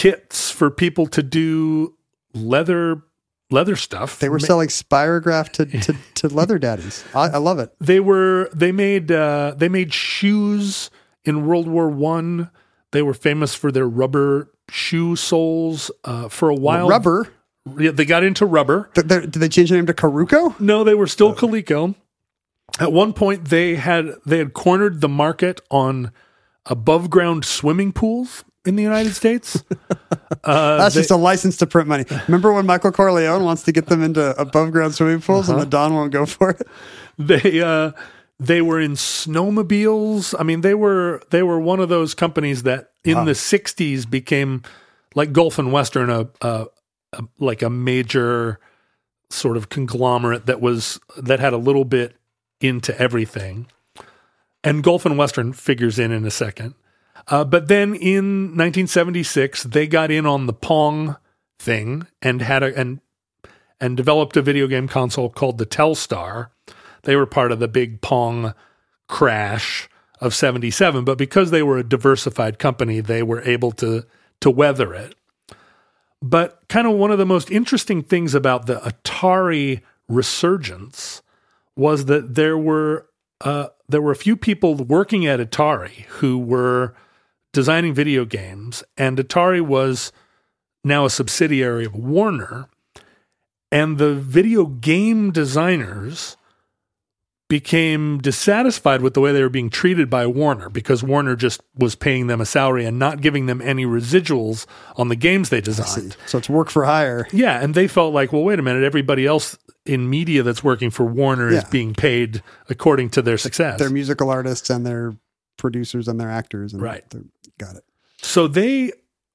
Speaker 3: kits for people to do leather stuff.
Speaker 4: They were selling Spirograph to leather daddies. I love it.
Speaker 3: They made shoes in World War I. They were famous for their rubber shoe soles for a while.
Speaker 4: Rubber?
Speaker 3: Yeah, they got into rubber.
Speaker 4: Did they change their name to Karuko?
Speaker 3: No, they were still Coleco. At one point, they had cornered the market on above ground swimming pools in the United States.
Speaker 4: That's just a license to print money. Remember when Michael Corleone wants to get them into above ground swimming pools and the Don won't go for it?
Speaker 3: They were in snowmobiles. I mean, they were one of those companies that in the 60s became like Gulf and Western, like a major sort of conglomerate that had a little bit into everything. And Gulf and Western figures in a second. But then in 1976, they got in on the Pong thing and and developed a video game console called the Telstar. They were part of the big Pong crash of 77, but because they were a diversified company, they were able to weather it. But kind of one of the most interesting things about the Atari resurgence was that there were a few people working at Atari who were designing video games, and Atari was now a subsidiary of Warner, and the video game designers became dissatisfied with the way they were being treated by Warner because Warner just was paying them a salary and not giving them any residuals on the games they designed.
Speaker 4: So it's work for hire.
Speaker 3: Yeah, and they felt like, well, wait a minute, everybody else in media that's working for Warner is being paid according to their success.
Speaker 4: They're musical artists and they're producers and they're actors. And
Speaker 3: right.
Speaker 4: Got it.
Speaker 3: So they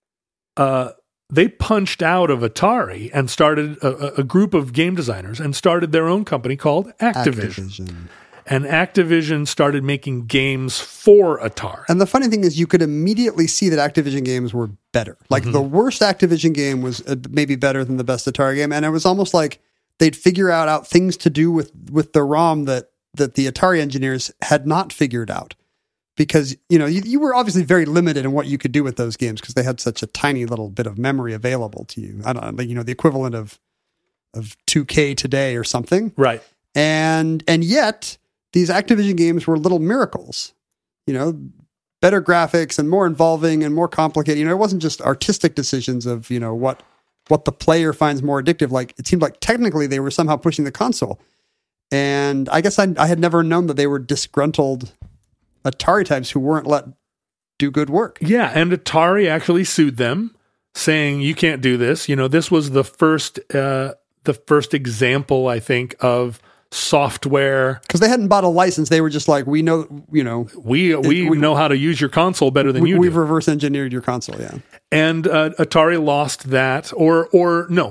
Speaker 3: punched out of Atari and started a group of game designers and started their own company called Activision. And Activision started making games for Atari.
Speaker 4: And the funny thing is you could immediately see that Activision games were better. Like the worst Activision game was maybe better than the best Atari game. And it was almost like they'd figure out things to do with the ROM that the Atari engineers had not figured out. Because, you were obviously very limited in what you could do with those games because they had such a tiny little bit of memory available to you. I don't know, the equivalent of 2K today or something.
Speaker 3: Right.
Speaker 4: And yet these Activision games were little miracles, better graphics and more involving and more complicated. It wasn't just artistic decisions of, what the player finds more addictive. Like it seemed like technically they were somehow pushing the console. And I guess I had never known that they were disgruntled Atari types who weren't let do good work.
Speaker 3: Yeah, and Atari actually sued them, saying you can't do this. This was the first example, I think, of software
Speaker 4: because they hadn't bought a license. They were just like, we know, we
Speaker 3: know how to use your console better than you do.
Speaker 4: We've reverse engineered your console, yeah.
Speaker 3: And Atari lost that, or no,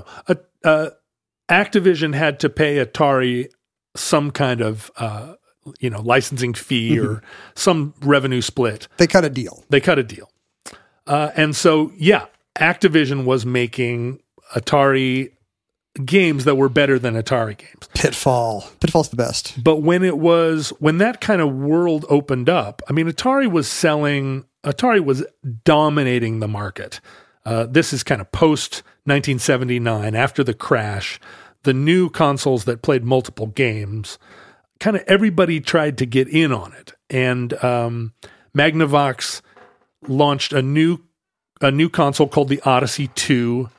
Speaker 3: Activision had to pay Atari some kind of licensing fee or some revenue split.
Speaker 4: They cut a deal.
Speaker 3: And so, Activision was making Atari games that were better than Atari games.
Speaker 4: Pitfall's the best.
Speaker 3: But when that kind of world opened up, I mean, Atari was dominating the market. This is kind of post 1979, after the crash, the new consoles that played multiple games, kind of everybody tried to get in on it. And Magnavox launched a new console called the Odyssey 2.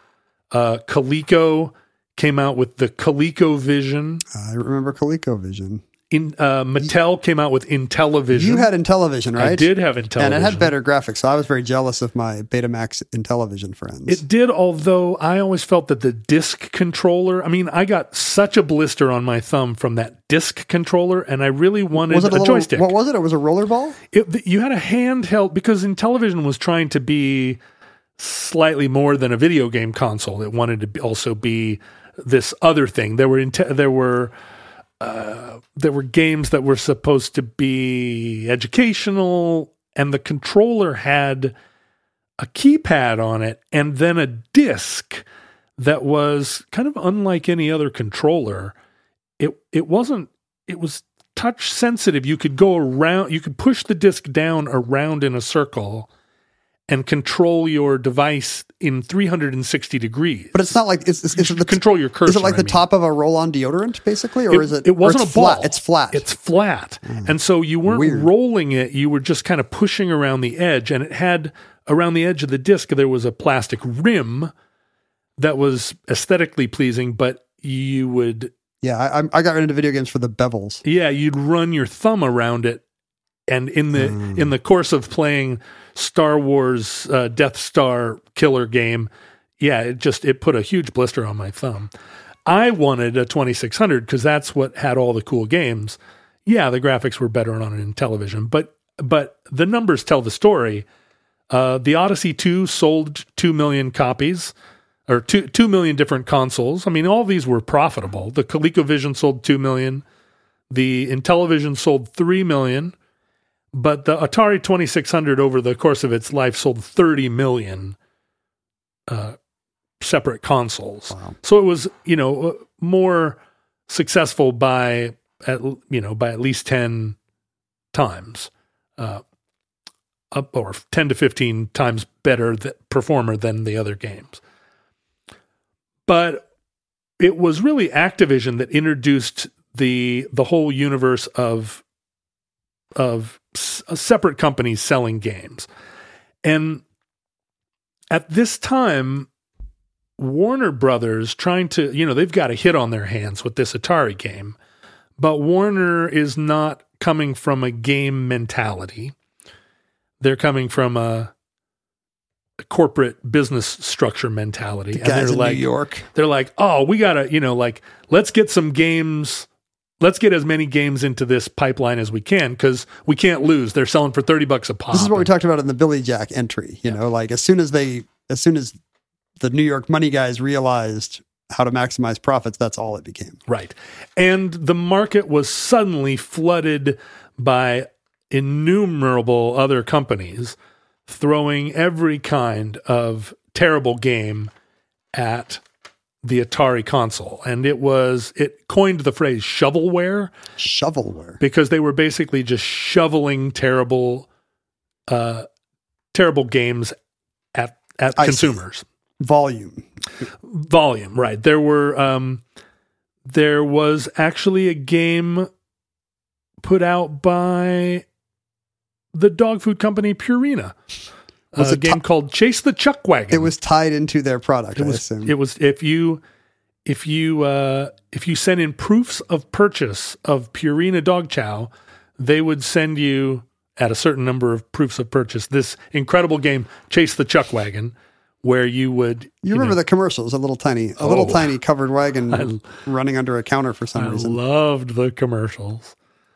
Speaker 3: Coleco came out with the ColecoVision.
Speaker 4: I remember ColecoVision.
Speaker 3: Mattel came out with Intellivision.
Speaker 4: You had Intellivision, right?
Speaker 3: I did have Intellivision.
Speaker 4: And it had better graphics, so I was very jealous of my Betamax Intellivision friends.
Speaker 3: It did, although I always felt that the disc controller, I got such a blister on my thumb from that disc controller, and I really wanted a joystick.
Speaker 4: What was it? It was a rollerball?
Speaker 3: You had a handheld, because Intellivision was trying to be slightly more than a video game console. It wanted to also be this other thing. There were games that were supposed to be educational, and the controller had a keypad on it and then a disc that was kind of unlike any other controller. It was touch sensitive. You could go around, you could push the disc down around in a circle, and control your device in 360 degrees.
Speaker 4: But it's not like it's
Speaker 3: control your cursor.
Speaker 4: Is it like the top of a roll-on deodorant, basically, or is it? It wasn't a ball. Flat? It's flat.
Speaker 3: It's flat, and so you weren't rolling it. You were just kind of pushing around the edge, and it had around the edge of the disc there was a plastic rim that was aesthetically pleasing, but you would.
Speaker 4: Yeah, I got into video games for the bevels.
Speaker 3: Yeah, you'd run your thumb around it, and in the course of playing Star Wars Death Star killer game, yeah, it put a huge blister on my thumb. I wanted a 2600 because that's what had all the cool games. Yeah, the graphics were better on it in television, but the numbers tell the story. The Odyssey 2 sold 2 million copies. Or 2 million different consoles. I mean, all these were profitable. The ColecoVision sold 2 million. The Intellivision sold 3 million. But the Atari 2600 over the course of its life sold 30 million separate consoles. Wow. So it was, more successful by at least 10 times. Up or 10 to 15 times better performer than the other games. But it was really Activision that introduced the whole universe of separate companies selling games. And at this time, Warner Brothers trying to, they've got a hit on their hands with this Atari game, but Warner is not coming from a game mentality. They're coming from a corporate business structure mentality.
Speaker 4: The guys in New York.
Speaker 3: They're like, oh, we gotta, let's get some games. Let's get as many games into this pipeline as we can because we can't lose. They're selling for $30 a pop.
Speaker 4: This is what we talked about in the Billy Jack entry. Like as soon as the New York money guys realized how to maximize profits, that's all it became.
Speaker 3: Right. And the market was suddenly flooded by innumerable other companies throwing every kind of terrible game at the Atari console. And it coined the phrase shovelware.
Speaker 4: Shovelware.
Speaker 3: Because they were basically just shoveling terrible games at consumers.
Speaker 4: Volume,
Speaker 3: right. There was actually a game put out by the dog food company Purina. Was a game called Chase the Chuck Wagon.
Speaker 4: It was tied into their product. I assume
Speaker 3: it was if you send in proofs of purchase of Purina dog chow, they would send you at a certain number of proofs of purchase this incredible game Chase the Chuck Wagon, where you would
Speaker 4: you remember the commercials, a little tiny covered wagon running under a counter for some reason.
Speaker 3: I loved the commercials.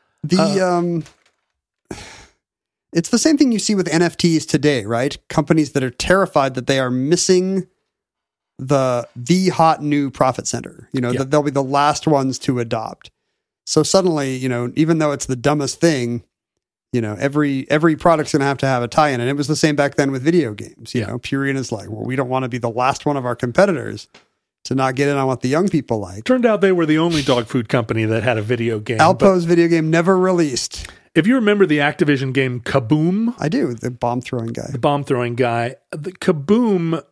Speaker 4: It's the same thing you see with NFTs today, right? Companies that are terrified that they are missing the hot new profit center, that they'll be the last ones to adopt. So suddenly, even though it's the dumbest thing, every product's going to have a tie-in. And it was the same back then with video games. Purina's like, well, we don't want to be the last one of our competitors to not get in on what the young people like.
Speaker 3: Turned out they were the only dog food company that had a video game.
Speaker 4: Alpo's video game never released.
Speaker 3: If you remember the Activision game Kaboom.
Speaker 4: I do, the bomb-throwing guy.
Speaker 3: The Kaboom,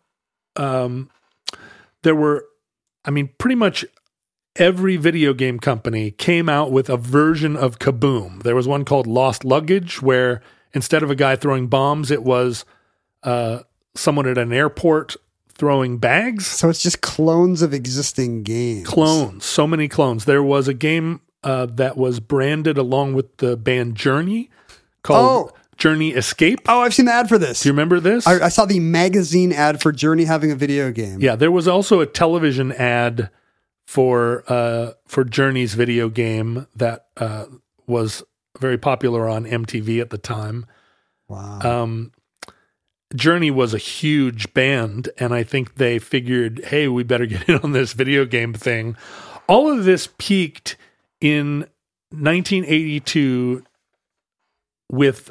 Speaker 3: pretty much every video game company came out with a version of Kaboom. There was one called Lost Luggage, where instead of a guy throwing bombs, it was someone at an airport throwing bags.
Speaker 4: So it's just clones of existing games.
Speaker 3: Clones, so many clones. There was a game that was branded along with the band Journey called Journey Escape.
Speaker 4: Oh, I've seen the ad for this.
Speaker 3: Do you remember this?
Speaker 4: I saw the magazine ad for Journey having a video game.
Speaker 3: Yeah, there was also a television ad for Journey's video game that was very popular on MTV at the time.
Speaker 4: Wow.
Speaker 3: Journey was a huge band, and I think they figured, hey, we better get in on this video game thing. All of this peaked in 1982 with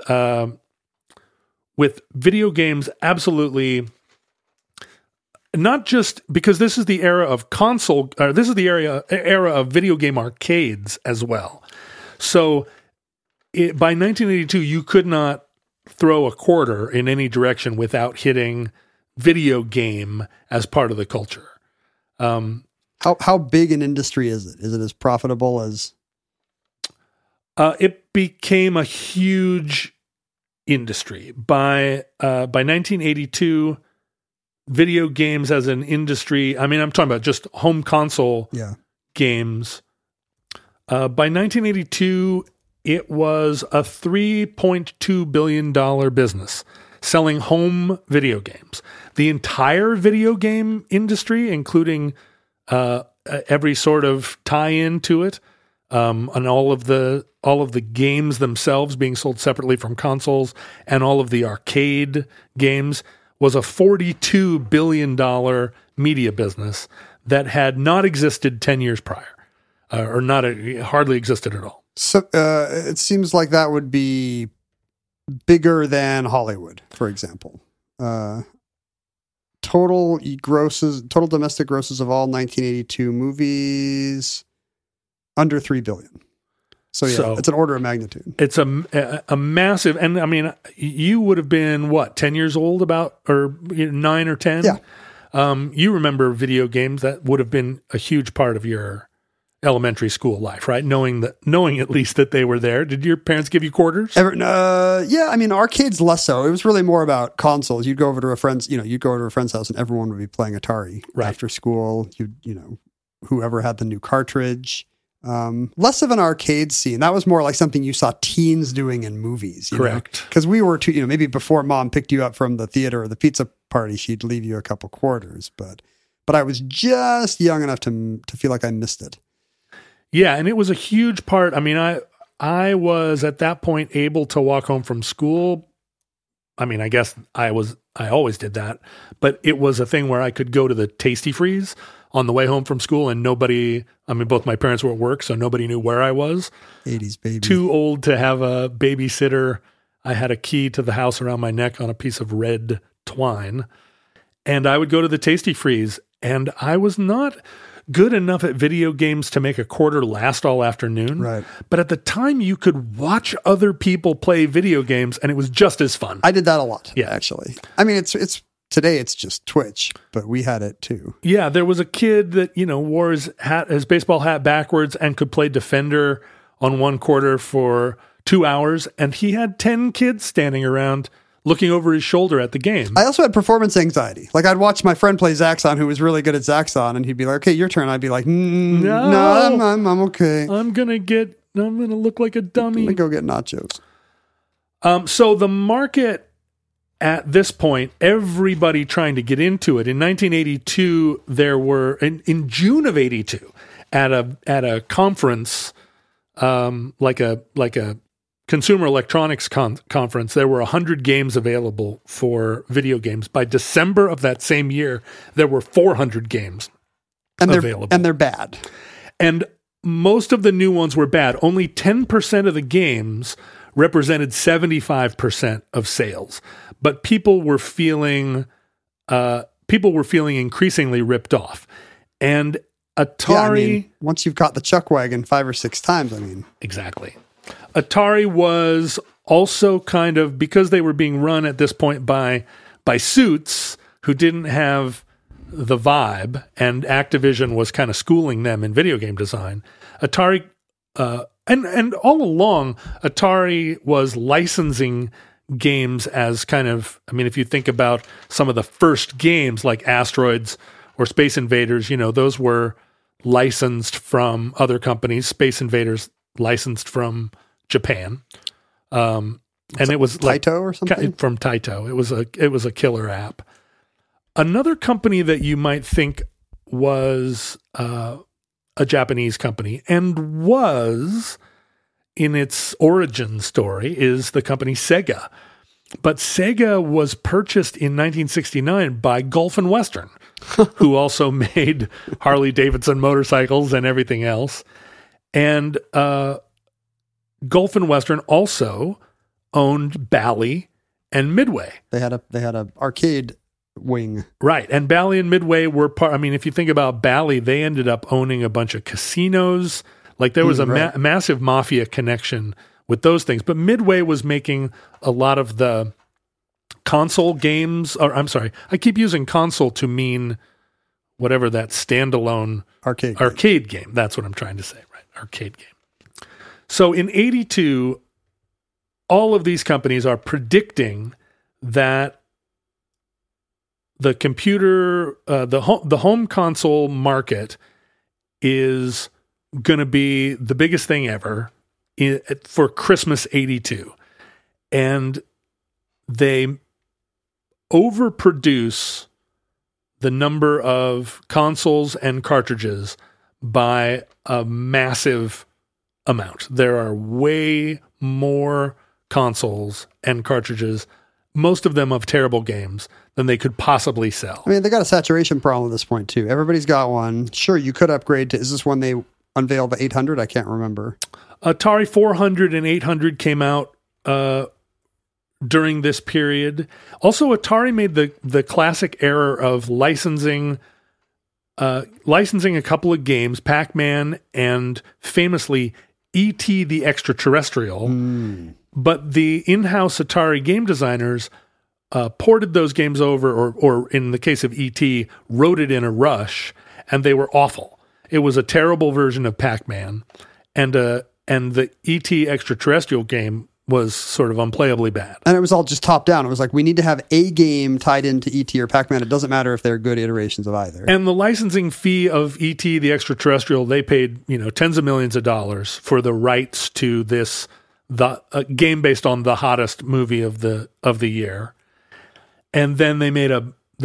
Speaker 3: video games absolutely not just because this is the era of console, or this is the era of video game arcades as well. So by 1982, you could not throw a quarter in any direction without hitting video game as part of the culture.
Speaker 4: How big an industry is it? Is it as profitable as?
Speaker 3: It became a huge industry by 1982. Video games as an industry. I mean, I'm talking about just home console games. By 1982, it was a $3.2 billion business selling home video games. The entire video game industry, including every sort of tie-in to it, and all of the games themselves being sold separately from consoles, and all of the arcade games, was a $42 billion media business that had not existed 10 years prior, or hardly existed at all.
Speaker 4: So it seems like that would be bigger than Hollywood, for example. Total domestic grosses of all 1982 movies, under $3 billion. So it's an order of magnitude.
Speaker 3: It's a massive, and I mean, you would have been what, 10 years old, or 9 or 10?
Speaker 4: Yeah.
Speaker 3: You remember video games. That would have been a huge part of your elementary school life, right? Knowing at least that they were there. Did your parents give you quarters?
Speaker 4: Yeah, I mean, arcades less so. It was really more about consoles. You'd go over to a friend's house and everyone would be playing Atari after school. Whoever had the new cartridge. Less of an arcade scene. That was more like something you saw teens doing in movies.
Speaker 3: Correct.
Speaker 4: Because we were too, maybe before mom picked you up from the theater or the pizza party, she'd leave you a couple quarters. But I was just young enough to feel like I missed it.
Speaker 3: Yeah, and it was a huge part. I mean, I was at that point able to walk home from school. I mean, I guess I always did that, but it was a thing where I could go to the Tasty Freeze on the way home from school, and both my parents were at work, so nobody knew where I was.
Speaker 4: 80s baby.
Speaker 3: Too old to have a babysitter. I had a key to the house around my neck on a piece of red twine, and I would go to the Tasty Freeze, and I was not good enough at video games to make a quarter last all afternoon.
Speaker 4: Right.
Speaker 3: But at the time, you could watch other people play video games, and it was just as fun.
Speaker 4: I did that a lot,
Speaker 3: yeah,
Speaker 4: actually. I mean, it's today it's just Twitch, but we had it too.
Speaker 3: Yeah, there was a kid that, wore his baseball hat backwards and could play defender on one quarter for 2 hours, and he had 10 kids standing around looking over his shoulder at the game.
Speaker 4: I also had performance anxiety. Like, I'd watch my friend play Zaxxon, who was really good at Zaxxon, and he'd be like, "Okay, your turn." I'd be like, "No, I'm okay.
Speaker 3: I'm gonna look like a dummy.
Speaker 4: I'm gonna go get nachos."
Speaker 3: So the market at this point, everybody trying to get into it. In 1982, there were in June of '82 at a conference, like a Consumer Electronics Conference, there were 100 games available for video games. By December of that same year, there were 400 games available.
Speaker 4: And they're bad.
Speaker 3: And most of the new ones were bad. Only 10% of the games represented 75% of sales. But people were feeling increasingly ripped off. And Atari...
Speaker 4: once you've got the chuck wagon 5 or 6 times,
Speaker 3: Exactly. Atari was also kind of, because they were being run at this point by suits who didn't have the vibe, and Activision was kind of schooling them in video game design. Atari, and all along, Atari was licensing games as kind of, if you think about some of the first games like Asteroids or Space Invaders, those were licensed from other companies. Space Invaders licensed from Japan, and it was
Speaker 4: Taito or something
Speaker 3: from Taito. It was a killer app. Another company that you might think was a Japanese company and was in its origin story is the company Sega. But Sega was purchased in 1969 by Gulf and Western, who also made Harley Davidson motorcycles and everything else. And Gulf and Western also owned Bally and Midway.
Speaker 4: They had a arcade wing.
Speaker 3: Right. And Bally and Midway were part, if you think about Bally, they ended up owning a bunch of casinos. Like there was a massive mafia connection with those things. But Midway was making a lot of the console games, or I'm sorry, I keep using console to mean whatever that standalone arcade game. That's what I'm trying to say, right? Arcade game. So in 82, all of these companies are predicting that the computer, the home console market is going to be the biggest thing ever for Christmas 82. And they overproduce the number of consoles and cartridges by a massive amount. There are way more consoles and cartridges, most of them of terrible games, than they could possibly sell.
Speaker 4: I mean, they got a saturation problem at this point, too. Everybody's got one. Sure, you could upgrade to, is this when they unveiled the 800? I can't remember.
Speaker 3: Atari 400 and 800 came out during this period. Also, Atari made the classic error of licensing a couple of games, Pac-Man and famously E.T. the Extraterrestrial. But the in-house Atari game designers ported those games over, or in the case of E.T., wrote it in a rush, and they were awful. It was a terrible version of Pac-Man, and the E.T. Extraterrestrial game was sort of unplayably bad.
Speaker 4: And it was all just top down. It was like, we need to have a game tied into E.T. or Pac-Man. It doesn't matter if they're good iterations of either.
Speaker 3: And the licensing fee of E.T. the Extraterrestrial, they paid tens of millions of dollars for the rights to this game based on the hottest movie of the year. And then they made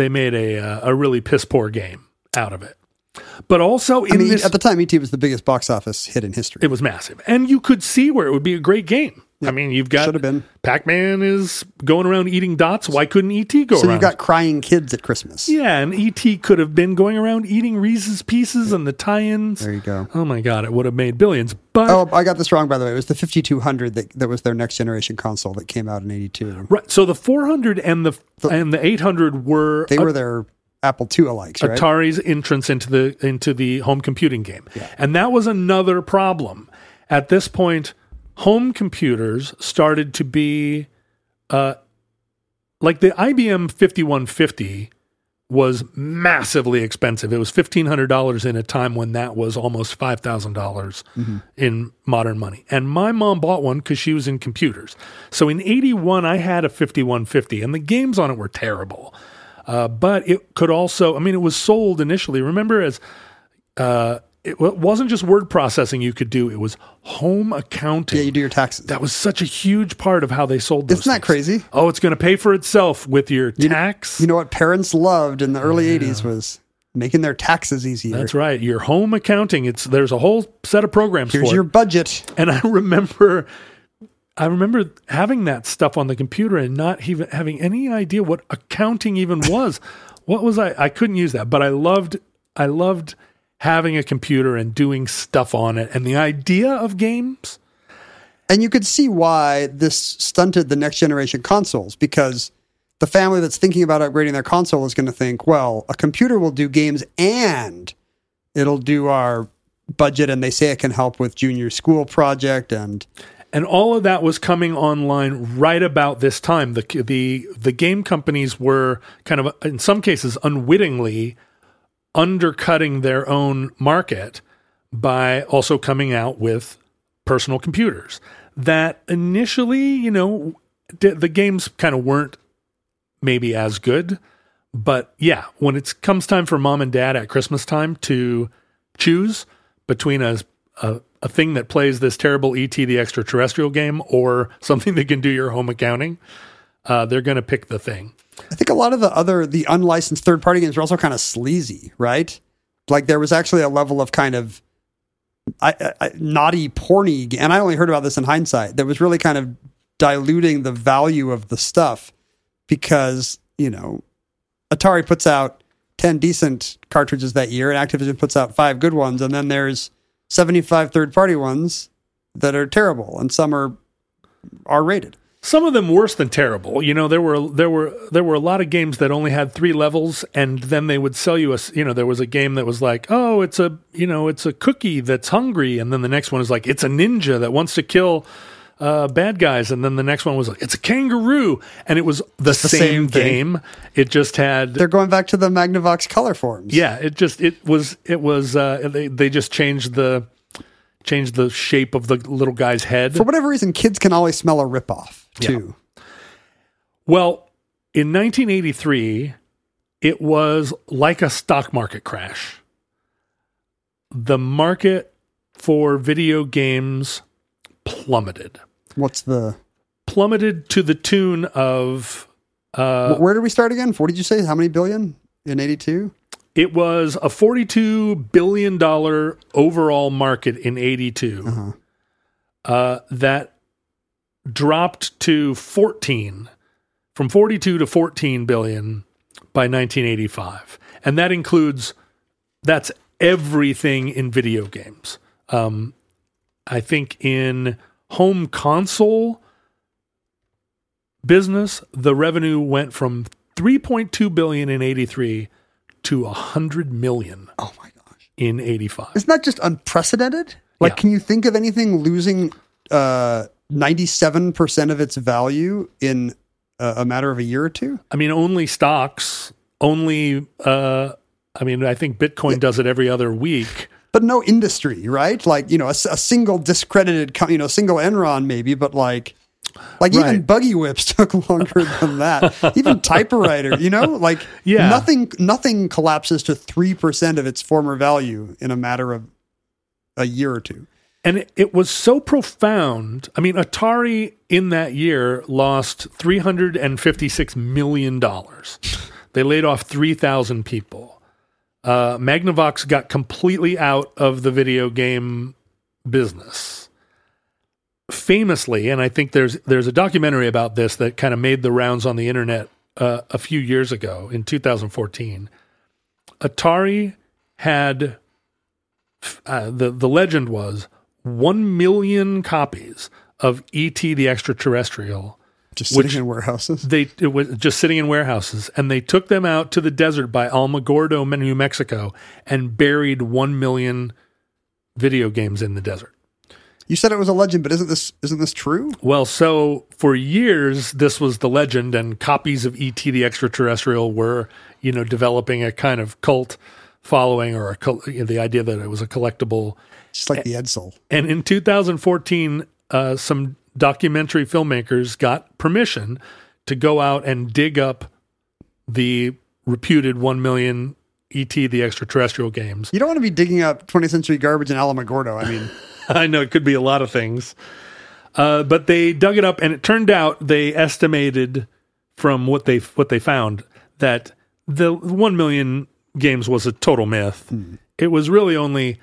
Speaker 3: a really piss poor game out of it. But also at
Speaker 4: the time, E.T. was the biggest box office hit in history.
Speaker 3: It was massive. And you could see where it would be a great game. Yep. I mean, you've got Pac-Man is going around eating dots. Why couldn't E.T. go around?
Speaker 4: So you've got crying kids at Christmas.
Speaker 3: Yeah, and E.T. could have been going around eating Reese's Pieces and the tie-ins.
Speaker 4: There you go.
Speaker 3: Oh my God, it would have made billions. But
Speaker 4: I got this wrong, by the way. It was the 5200 that was their next generation console that came out in 82.
Speaker 3: Right. So the 400 and the 800 were
Speaker 4: their Apple II alikes, right?
Speaker 3: Atari's entrance into the home computing game. Yeah. And that was another problem. At this point, home computers started to be like the IBM 5150 was massively expensive. It was $1,500 in a time when that was almost $5,000 in modern money. And my mom bought one because she was in computers. So in 81, I had a 5150, and the games on it were terrible. But it could also, it was sold initially, remember, as it wasn't just word processing you could do, it was home accounting.
Speaker 4: Yeah, you do your taxes.
Speaker 3: That was such a huge part of how they sold those
Speaker 4: Isn't that crazy?
Speaker 3: Oh, it's going to pay for itself with your tax.
Speaker 4: You know what parents loved in the early 80s was making their taxes easier.
Speaker 3: That's right. Your home accounting, there's a whole set of programs for it.
Speaker 4: Here's your budget.
Speaker 3: And I remember having that stuff on the computer and not even having any idea what accounting even was. What was I couldn't use that, but I loved having a computer and doing stuff on it and the idea of games.
Speaker 4: And you could see why this stunted the next generation consoles, because the family that's thinking about upgrading their console is going to think, well, a computer will do games and it'll do our budget, and they say it can help with junior school project and
Speaker 3: all of that was coming online right about this time. The game companies were kind of, in some cases, unwittingly undercutting their own market by also coming out with personal computers that initially, the games kind of weren't maybe as good. But yeah, when it comes time for mom and dad at Christmas time to choose between a thing that plays this terrible E.T. the Extraterrestrial game or something that can do your home accounting, they're going to pick the thing.
Speaker 4: I think a lot of the unlicensed third-party games are also kind of sleazy, right? Like there was actually a level of kind of naughty, porny, and I only heard about this in hindsight, that was really kind of diluting the value of the stuff because, Atari puts out 10 decent cartridges that year and Activision puts out 5 good ones, and then there's 75 third-party ones that are terrible, and some are R-rated.
Speaker 3: Some of them worse than terrible. There were a lot of games that only had 3 levels, and then they would sell you there was a game that was like, oh, it's a cookie that's hungry, and then the next one is like, it's a ninja that wants to kill bad guys, and then the next one was like, it's a kangaroo, and it was the same game. It just had.
Speaker 4: They're going back to the Magnavox color forms.
Speaker 3: Yeah, it was. They just changed the shape of the little guy's head.
Speaker 4: For whatever reason, kids can always smell a ripoff too.
Speaker 3: Yeah. Well, in 1983, it was like a stock market crash. The market for video games plummeted. Plummeted to the tune of...
Speaker 4: where did we start again? What did you say? How many billion in 82?
Speaker 3: It was a $42 billion overall market in 82. That dropped to 14, from 42 to 14 billion by 1985. And that includes, that's everything in video games. I think in home console business, the revenue went from 3.2 billion in 83 to 100 million.
Speaker 4: Oh my gosh.
Speaker 3: In 85.
Speaker 4: Isn't that just unprecedented? Like, can you think of anything losing 97% of its value in a matter of a year or two?
Speaker 3: I mean, only stocks, I think Bitcoin does it every other week.
Speaker 4: But no industry, right? Like, a single discredited, single Enron maybe, but like even buggy whips took longer than that. Even typewriter, nothing collapses to 3% of its former value in a matter of a year or two.
Speaker 3: And it was so profound. I mean, Atari in that year lost $356 million. They laid off 3,000 people. Magnavox got completely out of the video game business. Famously, and I think there's a documentary about this that kind of made the rounds on the internet a few years ago in 2014. Atari had, the legend was 1 million copies of E.T. the Extraterrestrial.
Speaker 4: Just sitting in warehouses?
Speaker 3: It was just sitting in warehouses. And they took them out to the desert by Alamogordo, New Mexico, and buried 1 million video games in the desert.
Speaker 4: You said it was a legend, but isn't this true?
Speaker 3: Well, so for years, this was the legend, and copies of E.T. the Extraterrestrial were, developing a kind of cult following, or the idea that it was a collectible.
Speaker 4: Just like the Edsel.
Speaker 3: And in 2014, some documentary filmmakers got permission to go out and dig up the reputed 1 million E.T. the Extraterrestrial games.
Speaker 4: You don't want to be digging up 20th century garbage in Alamogordo. I mean,
Speaker 3: I know it could be a lot of things. But they dug it up, and it turned out they estimated from what they found that the 1 million games was a total myth. It was really only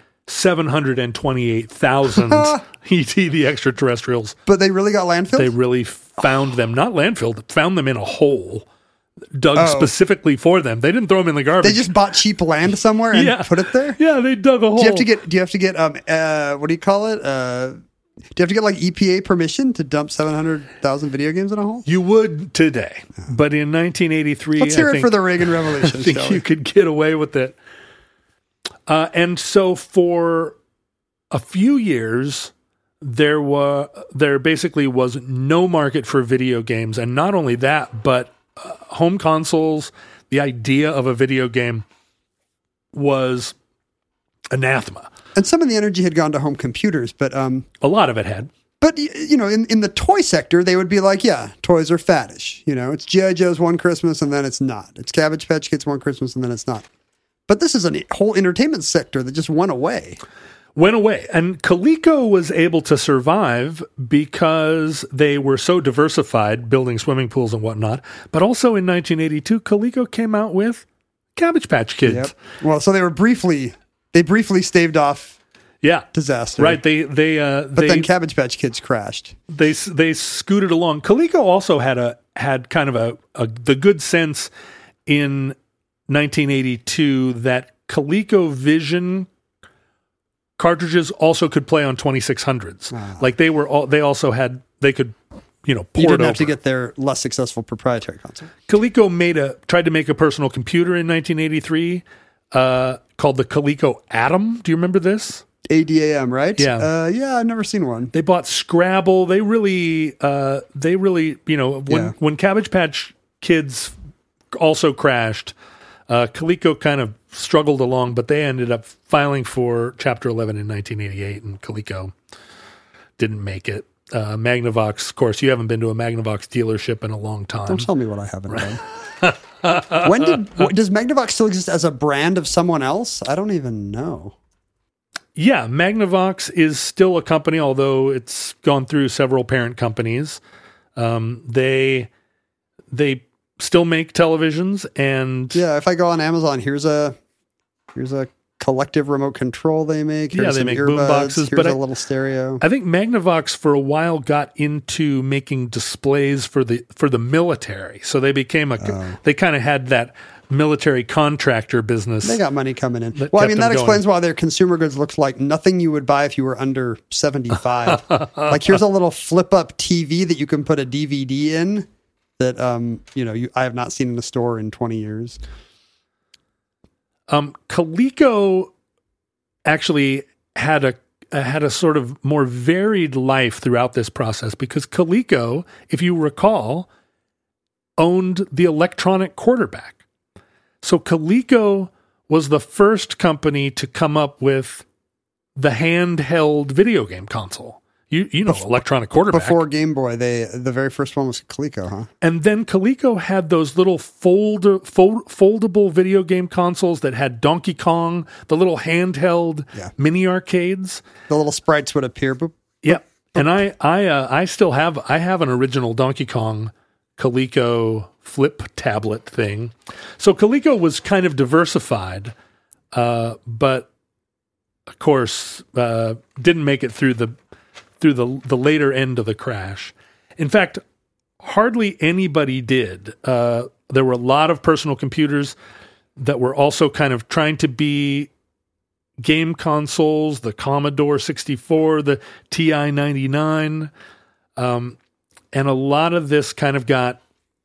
Speaker 3: 728,000 E.T. the Extraterrestrials.
Speaker 4: But they really got landfilled?
Speaker 3: They really found them. Not landfilled, found them in a hole dug specifically for them. They didn't throw them in the garbage.
Speaker 4: They just bought cheap land somewhere and put it there?
Speaker 3: Yeah, they dug a hole.
Speaker 4: Do you have to get what do you call it? Do you have to get like EPA permission to dump 700,000 video games in a hole?
Speaker 3: You would today. But in 1983,
Speaker 4: let's hear it for the Reagan Revolution.
Speaker 3: I think you could get away with it. And so for a few years, there basically was no market for video games. And not only that, but home consoles, the idea of a video game was anathema.
Speaker 4: And some of the energy had gone to home computers, but... a
Speaker 3: lot of it had.
Speaker 4: But, in the toy sector, they would be like, yeah, toys are faddish. It's G.I. Joe's one Christmas and then it's not. It's Cabbage Patch Kids one Christmas and then it's not. But this is a whole entertainment sector that just went away.
Speaker 3: And Coleco was able to survive because they were so diversified, building swimming pools and whatnot. But also in 1982, Coleco came out with Cabbage Patch Kids.
Speaker 4: Yep. Well, so they briefly staved off disaster.
Speaker 3: Right.
Speaker 4: But then Cabbage Patch Kids crashed.
Speaker 3: They scooted along. Coleco also had kind of the good sense in 1982 that ColecoVision cartridges also could play on 2600s. Wow. Like they could, you didn't
Speaker 4: have to get their less successful proprietary console.
Speaker 3: Coleco tried to make a personal computer in 1983 called the Coleco Atom. Do you remember this?
Speaker 4: ADAM, right?
Speaker 3: Yeah.
Speaker 4: Yeah, I've never seen one.
Speaker 3: They bought Scrabble. They really, when Cabbage Patch Kids also crashed, Coleco kind of struggled along, but they ended up filing for Chapter 11 in 1988, and Coleco didn't make it. Magnavox, of course, you haven't been to a Magnavox dealership in a long time.
Speaker 4: Don't tell me what I haven't done. Does Magnavox still exist as a brand of someone else? I don't even know.
Speaker 3: Yeah, Magnavox is still a company, although it's gone through several parent companies. They still make televisions, and
Speaker 4: yeah, if I go on Amazon, here's a collective remote control they make. Here's
Speaker 3: they make boom
Speaker 4: earbuds,
Speaker 3: boxes,
Speaker 4: here's a little stereo.
Speaker 3: I think Magnavox for a while got into making displays for the military, so they became they kind of had that military contractor business.
Speaker 4: They got money coming in. Well, I mean, that explains why their consumer goods looks like nothing you would buy if you were under 75. Like, here's a little flip up TV that you can put a DVD in that I have not seen in the store in 20 years.
Speaker 3: Coleco actually had a sort of more varied life throughout this process, because Coleco, if you recall, owned the electronic quarterback. So Coleco was the first company to come up with the handheld video game console. You know, electronic quarterback.
Speaker 4: Before Game Boy, the very first one was Coleco, huh?
Speaker 3: And then Coleco had those little foldable video game consoles that had Donkey Kong, the little handheld mini arcades.
Speaker 4: The little sprites would appear. Boop, boop,
Speaker 3: yeah, and I still have an original Donkey Kong Coleco flip tablet thing. So Coleco was kind of diversified, but of course didn't make it through the later end of the crash. In fact, hardly anybody did. There were a lot of personal computers that were also kind of trying to be game consoles, the Commodore 64, the TI-99, and a lot of this kind of got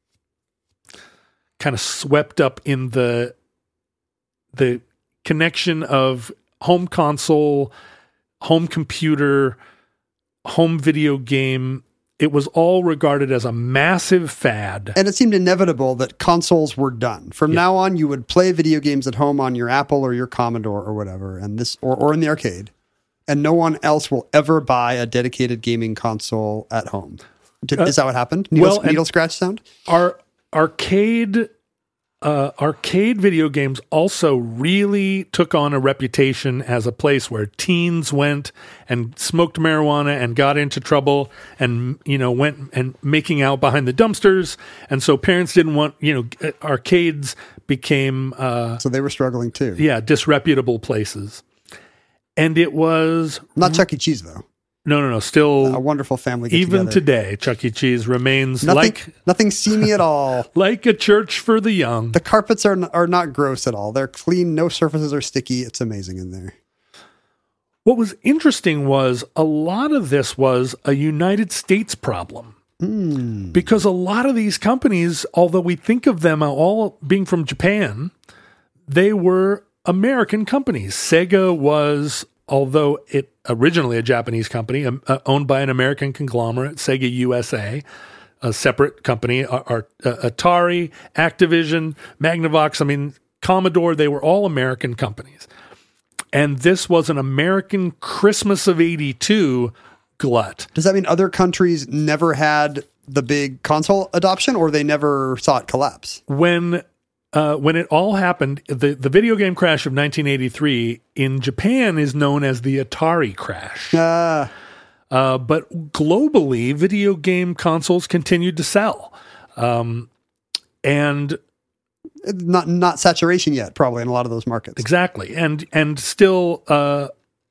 Speaker 3: swept up in the connection of home console, home computer, home video game. It was all regarded as a massive fad.
Speaker 4: And it seemed inevitable that consoles were done. From now on, you would play video games at home on your Apple or your Commodore or whatever, and this or in the arcade. And no one else will ever buy a dedicated gaming console at home. Is that what happened? Needle scratch sound?
Speaker 3: Arcade video games also really took on a reputation as a place where teens went and smoked marijuana and got into trouble and, went and making out behind the dumpsters. And so parents didn't want, arcades became...
Speaker 4: so they were struggling too.
Speaker 3: Yeah, disreputable places. And it was...
Speaker 4: Not Chuck E. Cheese, though.
Speaker 3: No. Still
Speaker 4: a wonderful family get
Speaker 3: even
Speaker 4: together.
Speaker 3: Today, Chuck E. Cheese remains
Speaker 4: nothing seamy at all.
Speaker 3: Like a church for the young.
Speaker 4: The carpets are not gross at all. They're clean. No surfaces are sticky. It's amazing in there.
Speaker 3: What was interesting was a lot of this was a United States problem. Because a lot of these companies, although we think of them all being from Japan, they were American companies. Sega was... although it originally a Japanese company owned by an American conglomerate, Sega USA, a separate company, Atari, Activision, Magnavox, Commodore, they were all American companies. And this was an American Christmas of 82 glut.
Speaker 4: Does that mean other countries never had the big console adoption, or they never saw it collapse?
Speaker 3: When it all happened, the video game crash of 1983 in Japan is known as the Atari crash. But globally, video game consoles continued to sell. And
Speaker 4: not saturation yet, probably in a lot of those markets.
Speaker 3: Exactly. And still, the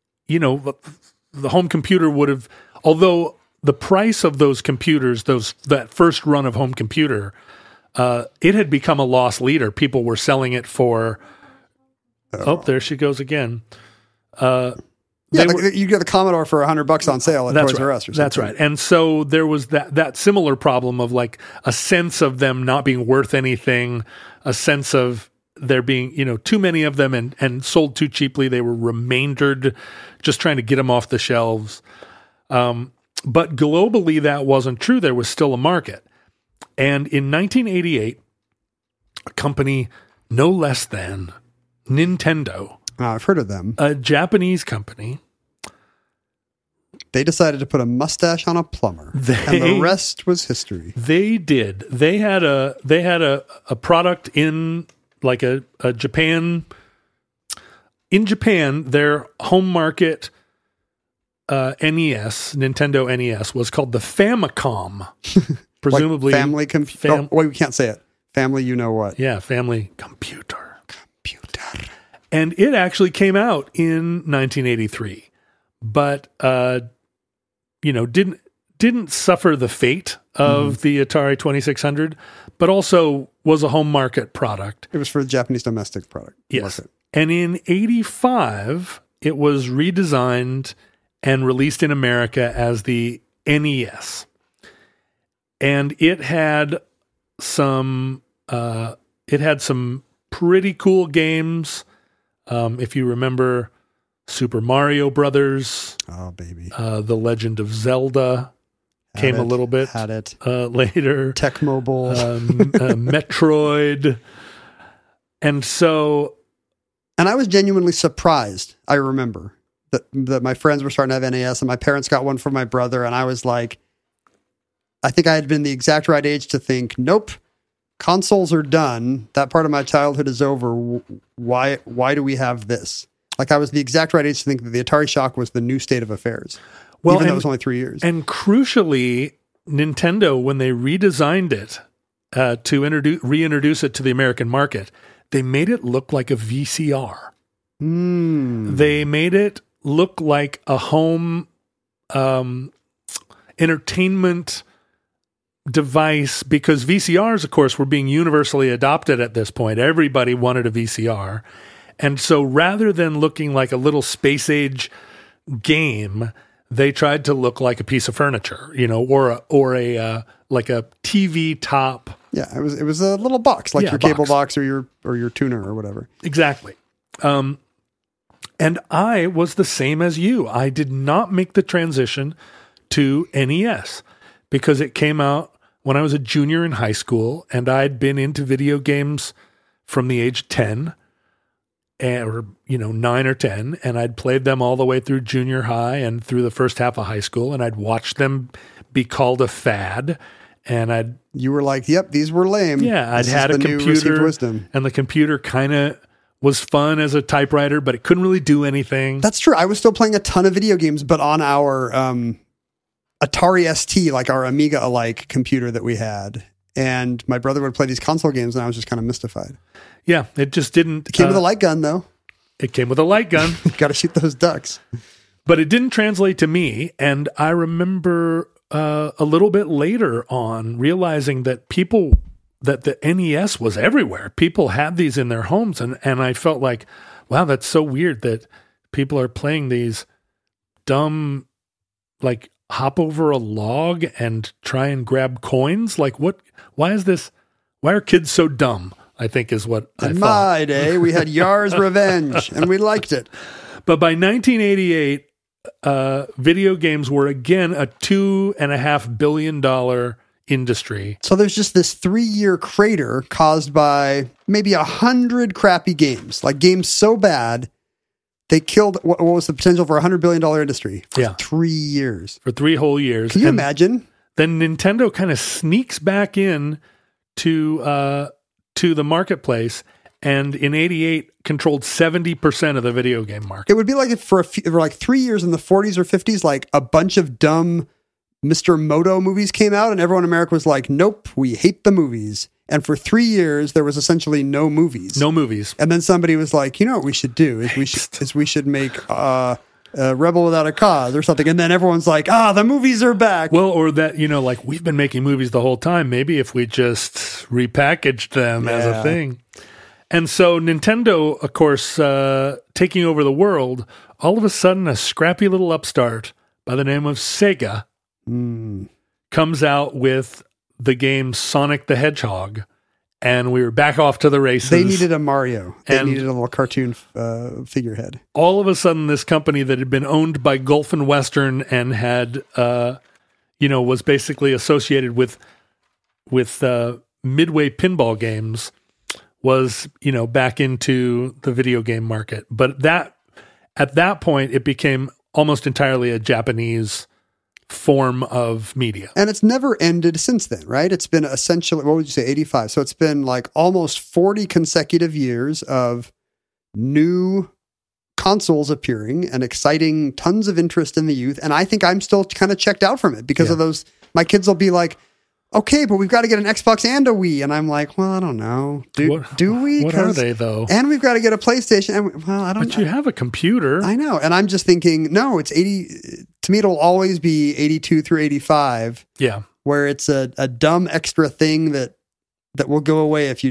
Speaker 3: home computer would have, although the price of those computers, that first run of home computer, it had become a loss leader. People were selling it for... Oh, there she goes again.
Speaker 4: You get the Commodore for $100 on sale at Toys R Us or something.
Speaker 3: That's right. And so there was that similar problem of like a sense of them not being worth anything, a sense of there being, too many of them and sold too cheaply. They were remaindered, just trying to get them off the shelves. But globally, that wasn't true. There was still a market. And in 1988, a company no less than Nintendo.
Speaker 4: I've heard of them.
Speaker 3: A Japanese company.
Speaker 4: They decided to put a mustache on a plumber, and the rest was history.
Speaker 3: They did. They had a product in like a Japan. In Japan, their home market NES, Nintendo NES, was called the Famicom. Presumably,
Speaker 4: like family computer. We can't say it. Family, you know what?
Speaker 3: Yeah, family computer. And it actually came out in 1983, but didn't suffer the fate of the Atari 2600, but also was a home market product.
Speaker 4: It was for the Japanese domestic product.
Speaker 3: Yes. And in 85, it was redesigned and released in America as the NES. And it had some pretty cool games. If you remember Super Mario Brothers.
Speaker 4: Oh, baby.
Speaker 3: The Legend of Zelda came a little bit later.
Speaker 4: Tecmo Bowl.
Speaker 3: Metroid. And
Speaker 4: I was genuinely surprised, I remember, that my friends were starting to have NES, and my parents got one for my brother, and I was like, I think I had been the exact right age to think, nope, consoles are done. That part of my childhood is over. Why do we have this? Like, I was the exact right age to think that the Atari Shock was the new state of affairs. Well, even though it was only 3 years.
Speaker 3: And crucially, Nintendo, when they redesigned it to reintroduce it to the American market, they made it look like a VCR. They made it look like a home entertainment device, because VCRs, of course, were being universally adopted at this point. Everybody wanted a VCR. And so rather than looking like a little space age game, they tried to look like a piece of furniture, or a like a TV top.
Speaker 4: Yeah, it was a little box, like your cable box or your tuner or whatever.
Speaker 3: Exactly. And I was the same as you. I did not make the transition to NES because it came out when I was a junior in high school, and I'd been into video games from the age 10. Or 9 or 10, and I'd played them all the way through junior high and through the first half of high school, and I'd watched them be called a fad, and
Speaker 4: you were like, yep, these were lame.
Speaker 3: Yeah, I'd had a computer, and the computer kind of was fun as a typewriter, but it couldn't really do anything.
Speaker 4: That's true. I was still playing a ton of video games, but on our Atari ST, like our Amiga-alike computer that we had. And my brother would play these console games, and I was just kind of mystified.
Speaker 3: Yeah, it just didn't...
Speaker 4: It came with a light gun, though.
Speaker 3: It came with a light gun.
Speaker 4: You got to shoot those ducks.
Speaker 3: But it didn't translate to me, and I remember a little bit later on realizing that the NES was everywhere. People had these in their homes, and I felt like, wow, that's so weird that people are playing these dumb, like, hop over a log and try and grab coins. Like, what? Why is this? Why are kids so dumb? I think is what I thought.
Speaker 4: In my day, we had Yar's Revenge, and we liked it.
Speaker 3: But by 1988, video games were again a $2.5 billion industry.
Speaker 4: So there's just this 3-year crater caused by maybe 100 crappy games, like games so bad they killed what was the potential for a $100 billion industry for 3 years.
Speaker 3: For 3 whole years.
Speaker 4: Can you imagine?
Speaker 3: Then Nintendo kind of sneaks back in to the marketplace, and in 88 controlled 70% of the video game market.
Speaker 4: It would be like if for 3 years in the 40s or 50s, like a bunch of dumb Mr. Moto movies came out, and everyone in America was like, nope, we hate the movies. And for 3 years, there was essentially no movies.
Speaker 3: No movies.
Speaker 4: And then somebody was like, you know what we should do is we should make Rebel Without a Cause or something. And then everyone's like, the movies are back.
Speaker 3: Well, or that, like we've been making movies the whole time. Maybe if we just repackaged them as a thing. And so Nintendo, of course, taking over the world, all of a sudden a scrappy little upstart by the name of Sega comes out with the game Sonic the Hedgehog, and we were back off to the races.
Speaker 4: They needed a Mario. They needed a little cartoon figurehead.
Speaker 3: All of a sudden, this company that had been owned by Gulf and Western and had, was basically associated with Midway Pinball Games was, back into the video game market. But at that point, it became almost entirely a Japanese form of media.
Speaker 4: And it's never ended since then, right? It's been essentially, what would you say, 85? So it's been like almost 40 consecutive years of new consoles appearing and exciting tons of interest in the youth. And I think I'm still kind of checked out from it because of those. My kids will be like, okay, but we've got to get an Xbox and a Wii. And I'm like, well, I don't know. Do we?
Speaker 3: What are they, though?
Speaker 4: And we've got to get a PlayStation. And, I don't know.
Speaker 3: But you have a computer.
Speaker 4: I know. And I'm just thinking, no, it's 80. To me, it'll always be 82 through 85.
Speaker 3: Yeah.
Speaker 4: Where it's a dumb extra thing that will go away if you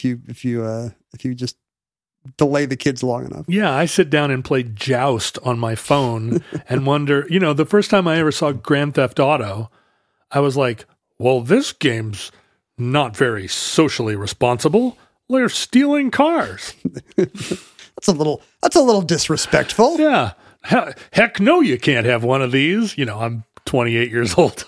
Speaker 4: just delay the kids long enough.
Speaker 3: Yeah, I sit down and play Joust on my phone and wonder, the first time I ever saw Grand Theft Auto, I was like, well, this game's not very socially responsible. They're stealing cars.
Speaker 4: That's a little disrespectful.
Speaker 3: Yeah. Heck no, you can't have one of these. I'm 28 years old.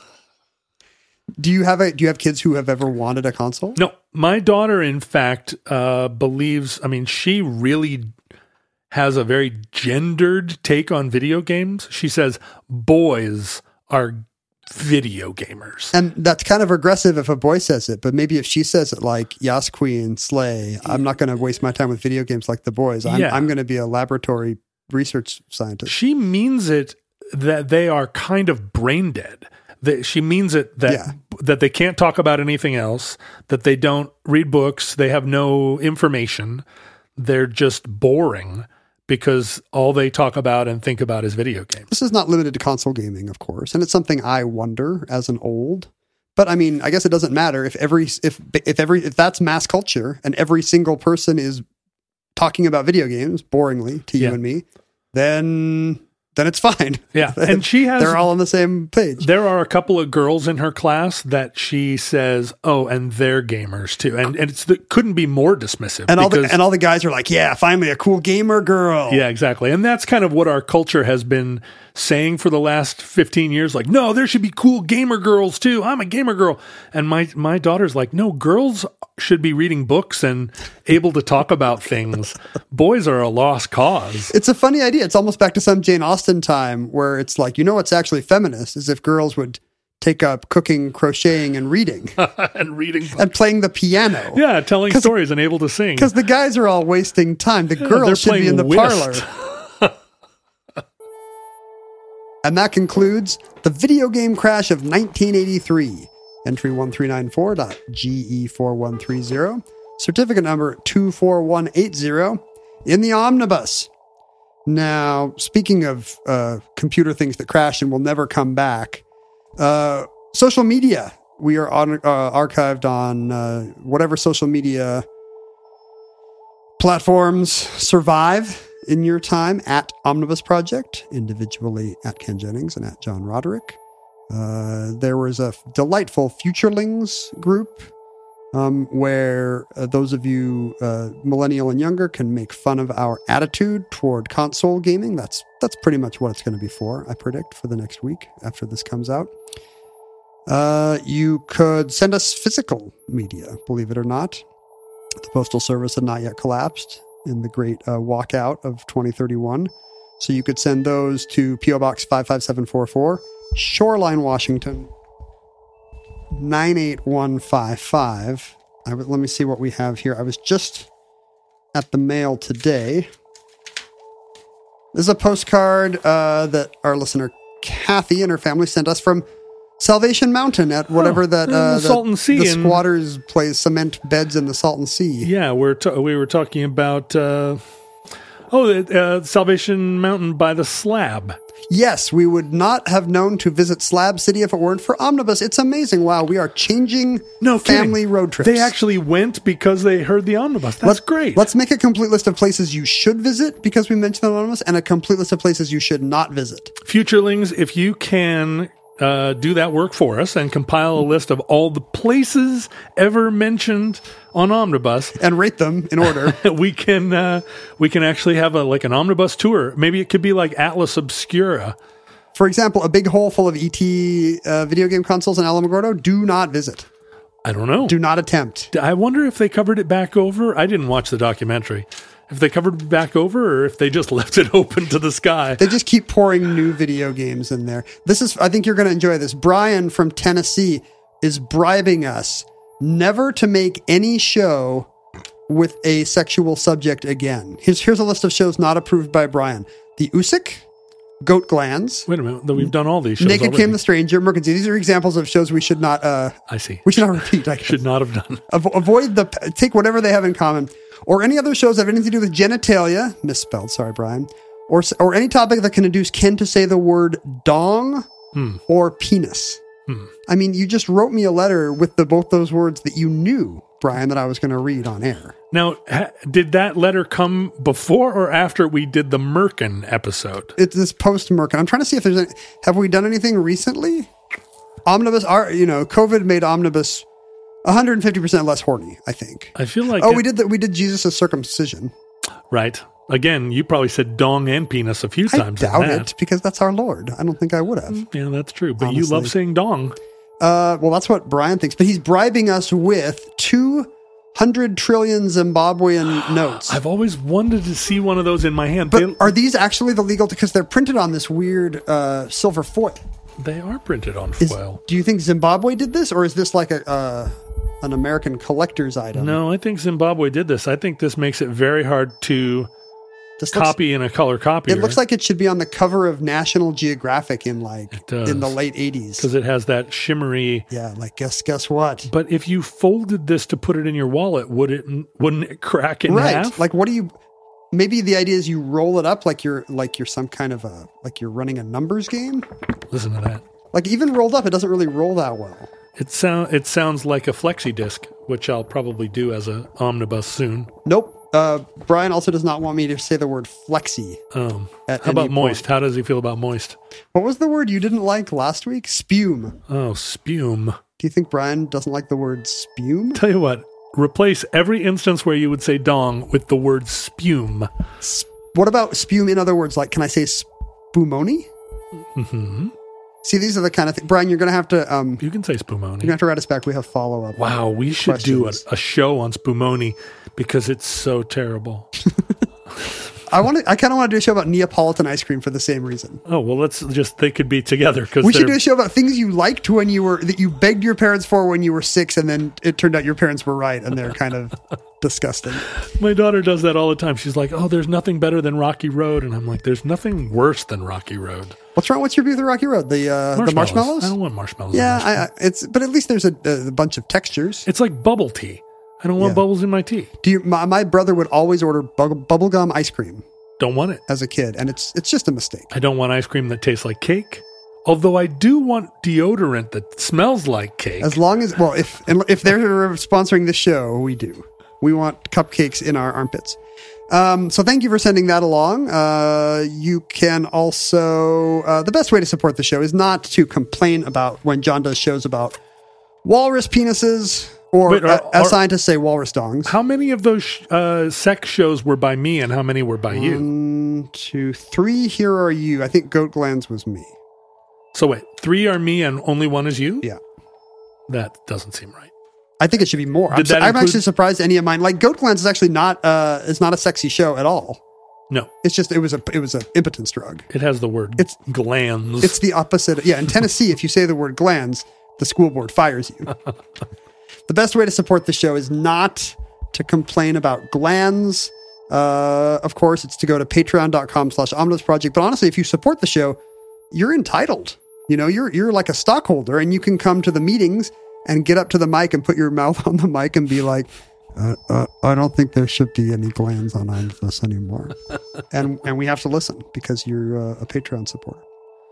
Speaker 4: Do you have kids who have ever wanted a console?
Speaker 3: No, my daughter, in fact, believes, she really has a very gendered take on video games. She says boys are video gamers.
Speaker 4: And that's kind of aggressive if a boy says it, but maybe if she says it like Yas Queen, Slay, I'm not going to waste my time with video games like the boys. I'm going to be a laboratory research scientist.
Speaker 3: She means it that they are kind of brain dead. She means it that they can't talk about anything else, that they don't read books, they have no information, they're just boring because all they talk about and think about is video games.
Speaker 4: This is not limited to console gaming, of course, and it's something I wonder as an old. But I mean, I guess it doesn't matter if that's mass culture and every single person is talking about video games boringly to you and me, then it's fine.
Speaker 3: Yeah.
Speaker 4: And they're all on the same page.
Speaker 3: There are a couple of girls in her class that she says, oh, and they're gamers too. And couldn't be more dismissive.
Speaker 4: And all the guys are like, yeah, finally a cool gamer girl.
Speaker 3: Yeah, exactly. And that's kind of what our culture has been saying for the last 15 years. Like, no, there should be cool gamer girls too. I'm a gamer girl. And my daughter's like, no, girls should be reading books and able to talk about things. Boys are a lost cause.
Speaker 4: It's a funny idea. It's almost back to some Jane Austen time where it's like, what's actually feminist is if girls would take up cooking, crocheting, and reading.
Speaker 3: And reading books.
Speaker 4: And playing the piano.
Speaker 3: Yeah, telling stories and able to sing.
Speaker 4: Because the guys are all wasting time. The girls should be in the parlor. And that concludes the video game crash of 1983. Entry 1394.GE4130. Certificate number 24180 in the omnibus. Now, speaking of computer things that crash and will never come back, social media. We are archived on whatever social media platforms survive in your time at Omnibus Project, individually at Ken Jennings and at John Roderick. There was a delightful Futurelings group where those of you millennial and younger can make fun of our attitude toward console gaming. That's pretty much what it's going to be for, I predict, for the next week after this comes out. You could send us physical media, believe it or not. The Postal Service had not yet collapsed in the great walkout of 2031. So you could send those to P.O. Box 55744, Shoreline, Washington, 98155. Let me see what we have here. I was just at the mail today. This is a postcard that our listener Kathy and her family sent us from Salvation Mountain at whatever the Salton Sea. The squatters place cement beds in the Salton Sea.
Speaker 3: Yeah, we were talking about Salvation Mountain by the Slab.
Speaker 4: Yes, we would not have known to visit Slab City if it weren't for Omnibus. It's amazing. Wow, we are changing family road trips.
Speaker 3: They actually went because they heard the Omnibus. That's great.
Speaker 4: Let's make a complete list of places you should visit because we mentioned the Omnibus and a complete list of places you should not visit.
Speaker 3: Futurelings, if you can do that work for us and compile a list of all the places ever mentioned on Omnibus
Speaker 4: and rate them in order,
Speaker 3: we can actually have an omnibus tour. Maybe it could be like Atlas Obscura.
Speaker 4: For example, a big hole full of ET video game consoles in Alamogordo. Do not visit.
Speaker 3: I don't know.
Speaker 4: Do not attempt.
Speaker 3: I wonder if they covered it back over. I didn't watch the documentary. If they covered it back over or if they just left it open to the sky.
Speaker 4: They just keep pouring new video games in there. I think you're going to enjoy this. Brian from Tennessee is bribing us never to make any show with a sexual subject again. Here's a list of shows not approved by Brian. The Usyk, Goat Glands.
Speaker 3: Wait a minute. We've done all these shows
Speaker 4: Naked
Speaker 3: already.
Speaker 4: Came the Stranger, Mercancy. These are examples of shows we should not...
Speaker 3: I see.
Speaker 4: We should not repeat. I
Speaker 3: should not have done.
Speaker 4: Take whatever they have in common. Or any other shows that have anything to do with genitalia, misspelled, sorry, Brian, or any topic that can induce Ken to say the word dong or penis. I mean, you just wrote me a letter with both those words that you knew, Brian, that I was going to read on air.
Speaker 3: Now, did that letter come before or after we did the Merkin episode?
Speaker 4: It's this post-Merkin. I'm trying to see if there's have we done anything recently? Omnibus, COVID made Omnibus 150% less horny, I think.
Speaker 3: I feel like...
Speaker 4: we did Jesus' circumcision.
Speaker 3: Right. Again, you probably said dong and penis a few times.
Speaker 4: I doubt it, because that's our Lord. I don't think I would have.
Speaker 3: Yeah, that's true. But honestly, you love saying dong.
Speaker 4: Well, that's what Brian thinks. But he's bribing us with 200 trillion Zimbabwean notes.
Speaker 3: I've always wanted to see one of those in my hand.
Speaker 4: But are these actually the legal... Because they're printed on this weird silver foil.
Speaker 3: They are printed on foil.
Speaker 4: Do you think Zimbabwe did this? Or is this like an American collector's item?
Speaker 3: No, I think Zimbabwe did this. I think this makes it very hard to copy in a color copier.
Speaker 4: It looks like it should be on the cover of National Geographic in the late 80s.
Speaker 3: Because it has that shimmery...
Speaker 4: Yeah, like guess what?
Speaker 3: But if you folded this to put it in your wallet, wouldn't it crack in half?
Speaker 4: Like what do you... Maybe the idea is you roll it up like you're some kind of you're running a numbers game.
Speaker 3: Listen to that.
Speaker 4: Like even rolled up, it doesn't really roll that well.
Speaker 3: It sounds like a flexi disc, which I'll probably do as a omnibus soon.
Speaker 4: Nope. Brian also does not want me to say the word flexi.
Speaker 3: How about moist? How does he feel about moist?
Speaker 4: What was the word you didn't like last week? Spume.
Speaker 3: Oh, spume.
Speaker 4: Do you think Brian doesn't like the word spume?
Speaker 3: Tell you what, replace every instance where you would say dong with the word spume.
Speaker 4: What about spume in other words? Like, can I say spumoni?
Speaker 3: Mm-hmm.
Speaker 4: See, these are the kind of things. Brian, you're going to have to...
Speaker 3: you can say spumoni. You're
Speaker 4: going to have to write us back. We have follow-up.
Speaker 3: Wow, we should do a show on spumoni because it's so terrible.
Speaker 4: I kind of want to do a show about Neapolitan ice cream for the same reason.
Speaker 3: Oh, well, they could be together.
Speaker 4: We should do a show about things you liked that you begged your parents for when you were 6, and then it turned out your parents were right, and they're kind of disgusting.
Speaker 3: My daughter does that all the time. She's like, oh, there's nothing better than Rocky Road. And I'm like, there's nothing worse than Rocky Road.
Speaker 4: What's wrong? What's your beef with Rocky Road? The marshmallows?
Speaker 3: I don't want marshmallows.
Speaker 4: Yeah, but at least there's a bunch of textures.
Speaker 3: It's like bubble tea. I don't want bubbles in my tea.
Speaker 4: My brother would always order bubblegum ice cream.
Speaker 3: Don't want it.
Speaker 4: As a kid, and it's just a mistake.
Speaker 3: I don't want ice cream that tastes like cake. Although I do want deodorant that smells like cake.
Speaker 4: As long as, if they're sponsoring this show, we do. We want cupcakes in our armpits. So thank you for sending that along. You can also, the best way to support the show is not to complain about when John does shows about walrus penises or, as scientists say, walrus dongs.
Speaker 3: How many of those sex shows were by me and how many were by you?
Speaker 4: 1, 2, 3. Here are you. I think Goat Glands was me.
Speaker 3: So wait, 3 are me and only 1 is you?
Speaker 4: Yeah.
Speaker 3: That doesn't seem right.
Speaker 4: I think it should be more. I'm actually surprised any of mine. Like Goat Glands is actually not it's not a sexy show at all.
Speaker 3: No.
Speaker 4: It's just it was an impotence drug.
Speaker 3: It has the word glands.
Speaker 4: It's the opposite. Yeah, in Tennessee, if you say the word glands, the school board fires you. The best way to support the show is not to complain about glands. Of course, it's to go to patreon.com/omnibusproject. But honestly, if you support the show, you're entitled. You know, you're like a stockholder, and you can come to the meetings and get up to the mic and put your mouth on the mic and be like, I don't think there should be any glands on Omnibus anymore. and we have to listen because you're a Patreon supporter.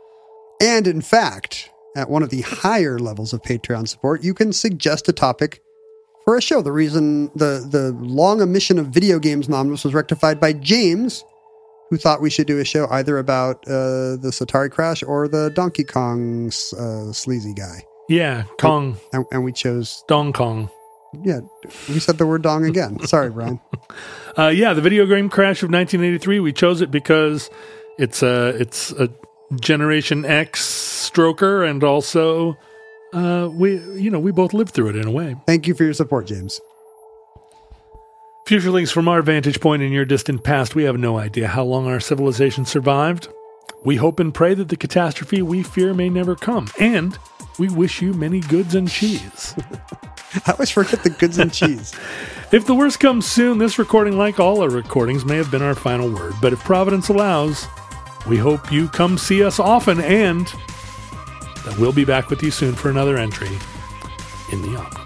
Speaker 4: And in fact, at one of the higher levels of Patreon support, you can suggest a topic for a show. The reason the long omission of video games in Omnibus was rectified by James, who thought we should do a show either about the Satari crash or the Donkey Kong sleazy guy.
Speaker 3: Yeah, Kong.
Speaker 4: And we chose...
Speaker 3: Dong Kong.
Speaker 4: Yeah, we said the word dong again. Sorry, Brian.
Speaker 3: The video game crash of 1983, we chose it because it's a Generation X stroker, and also we both lived through it in a way.
Speaker 4: Thank you for your support, James.
Speaker 3: Futurelings, from our vantage point in your distant past, we have no idea how long our civilization survived. We hope and pray that the catastrophe we fear may never come, and we wish you many goods and cheese.
Speaker 4: I always forget the goods and cheese.
Speaker 3: If the worst comes soon, this recording, like all our recordings, may have been our final word. But if Providence allows, we hope you come see us often, and that we'll be back with you soon for another entry in the Omnibus.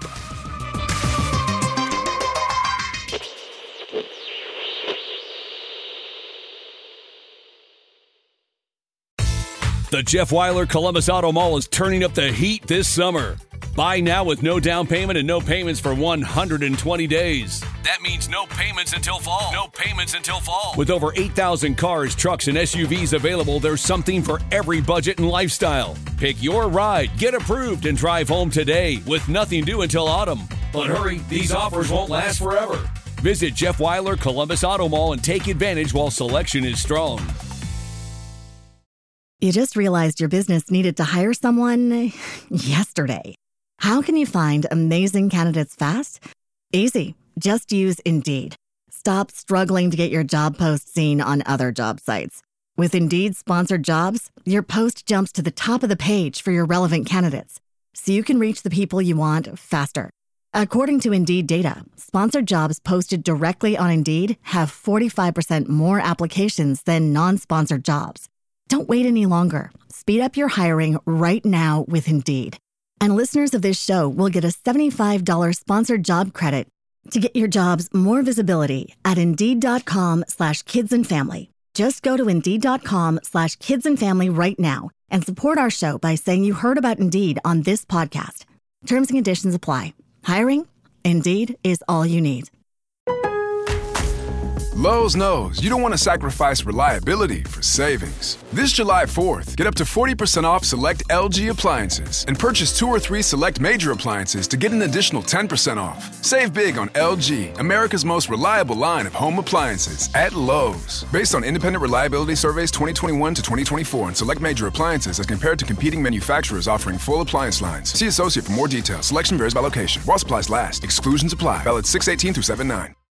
Speaker 1: The Jeff Weiler Columbus Auto Mall is turning up the heat this summer. Buy now with no down payment and no payments for 120 days. That means no payments until fall. No payments until fall. With over 8,000 cars, trucks, and SUVs available, there's something for every budget and lifestyle. Pick your ride, get approved, and drive home today with nothing due until autumn. But hurry, these offers won't last forever. Visit Jeff Weiler Columbus Auto Mall and take advantage while selection is strong.
Speaker 5: You just realized your business needed to hire someone yesterday. How can you find amazing candidates fast? Easy. Just use Indeed. Stop struggling to get your job post seen on other job sites. With Indeed sponsored jobs, your post jumps to the top of the page for your relevant candidates, so you can reach the people you want faster. According to Indeed data, sponsored jobs posted directly on Indeed have 45% more applications than non-sponsored jobs. Don't wait any longer. Speed up your hiring right now with Indeed. And listeners of this show will get a $75 sponsored job credit to get your jobs more visibility at Indeed.com/kidsandfamily. Just go to Indeed.com/kidsandfamily right now and support our show by saying you heard about Indeed on this podcast. Terms and conditions apply. Hiring? Indeed is all you need.
Speaker 6: Lowe's knows you don't want to sacrifice reliability for savings. This July 4th, get up to 40% off select LG appliances and purchase 2 or 3 select major appliances to get an additional 10% off. Save big on LG, America's most reliable line of home appliances at Lowe's. Based on independent reliability surveys 2021 to 2024 and select major appliances as compared to competing manufacturers offering full appliance lines. See associate for more details. Selection varies by location. While supplies last. Exclusions apply. Valid 6/18 through 7/9.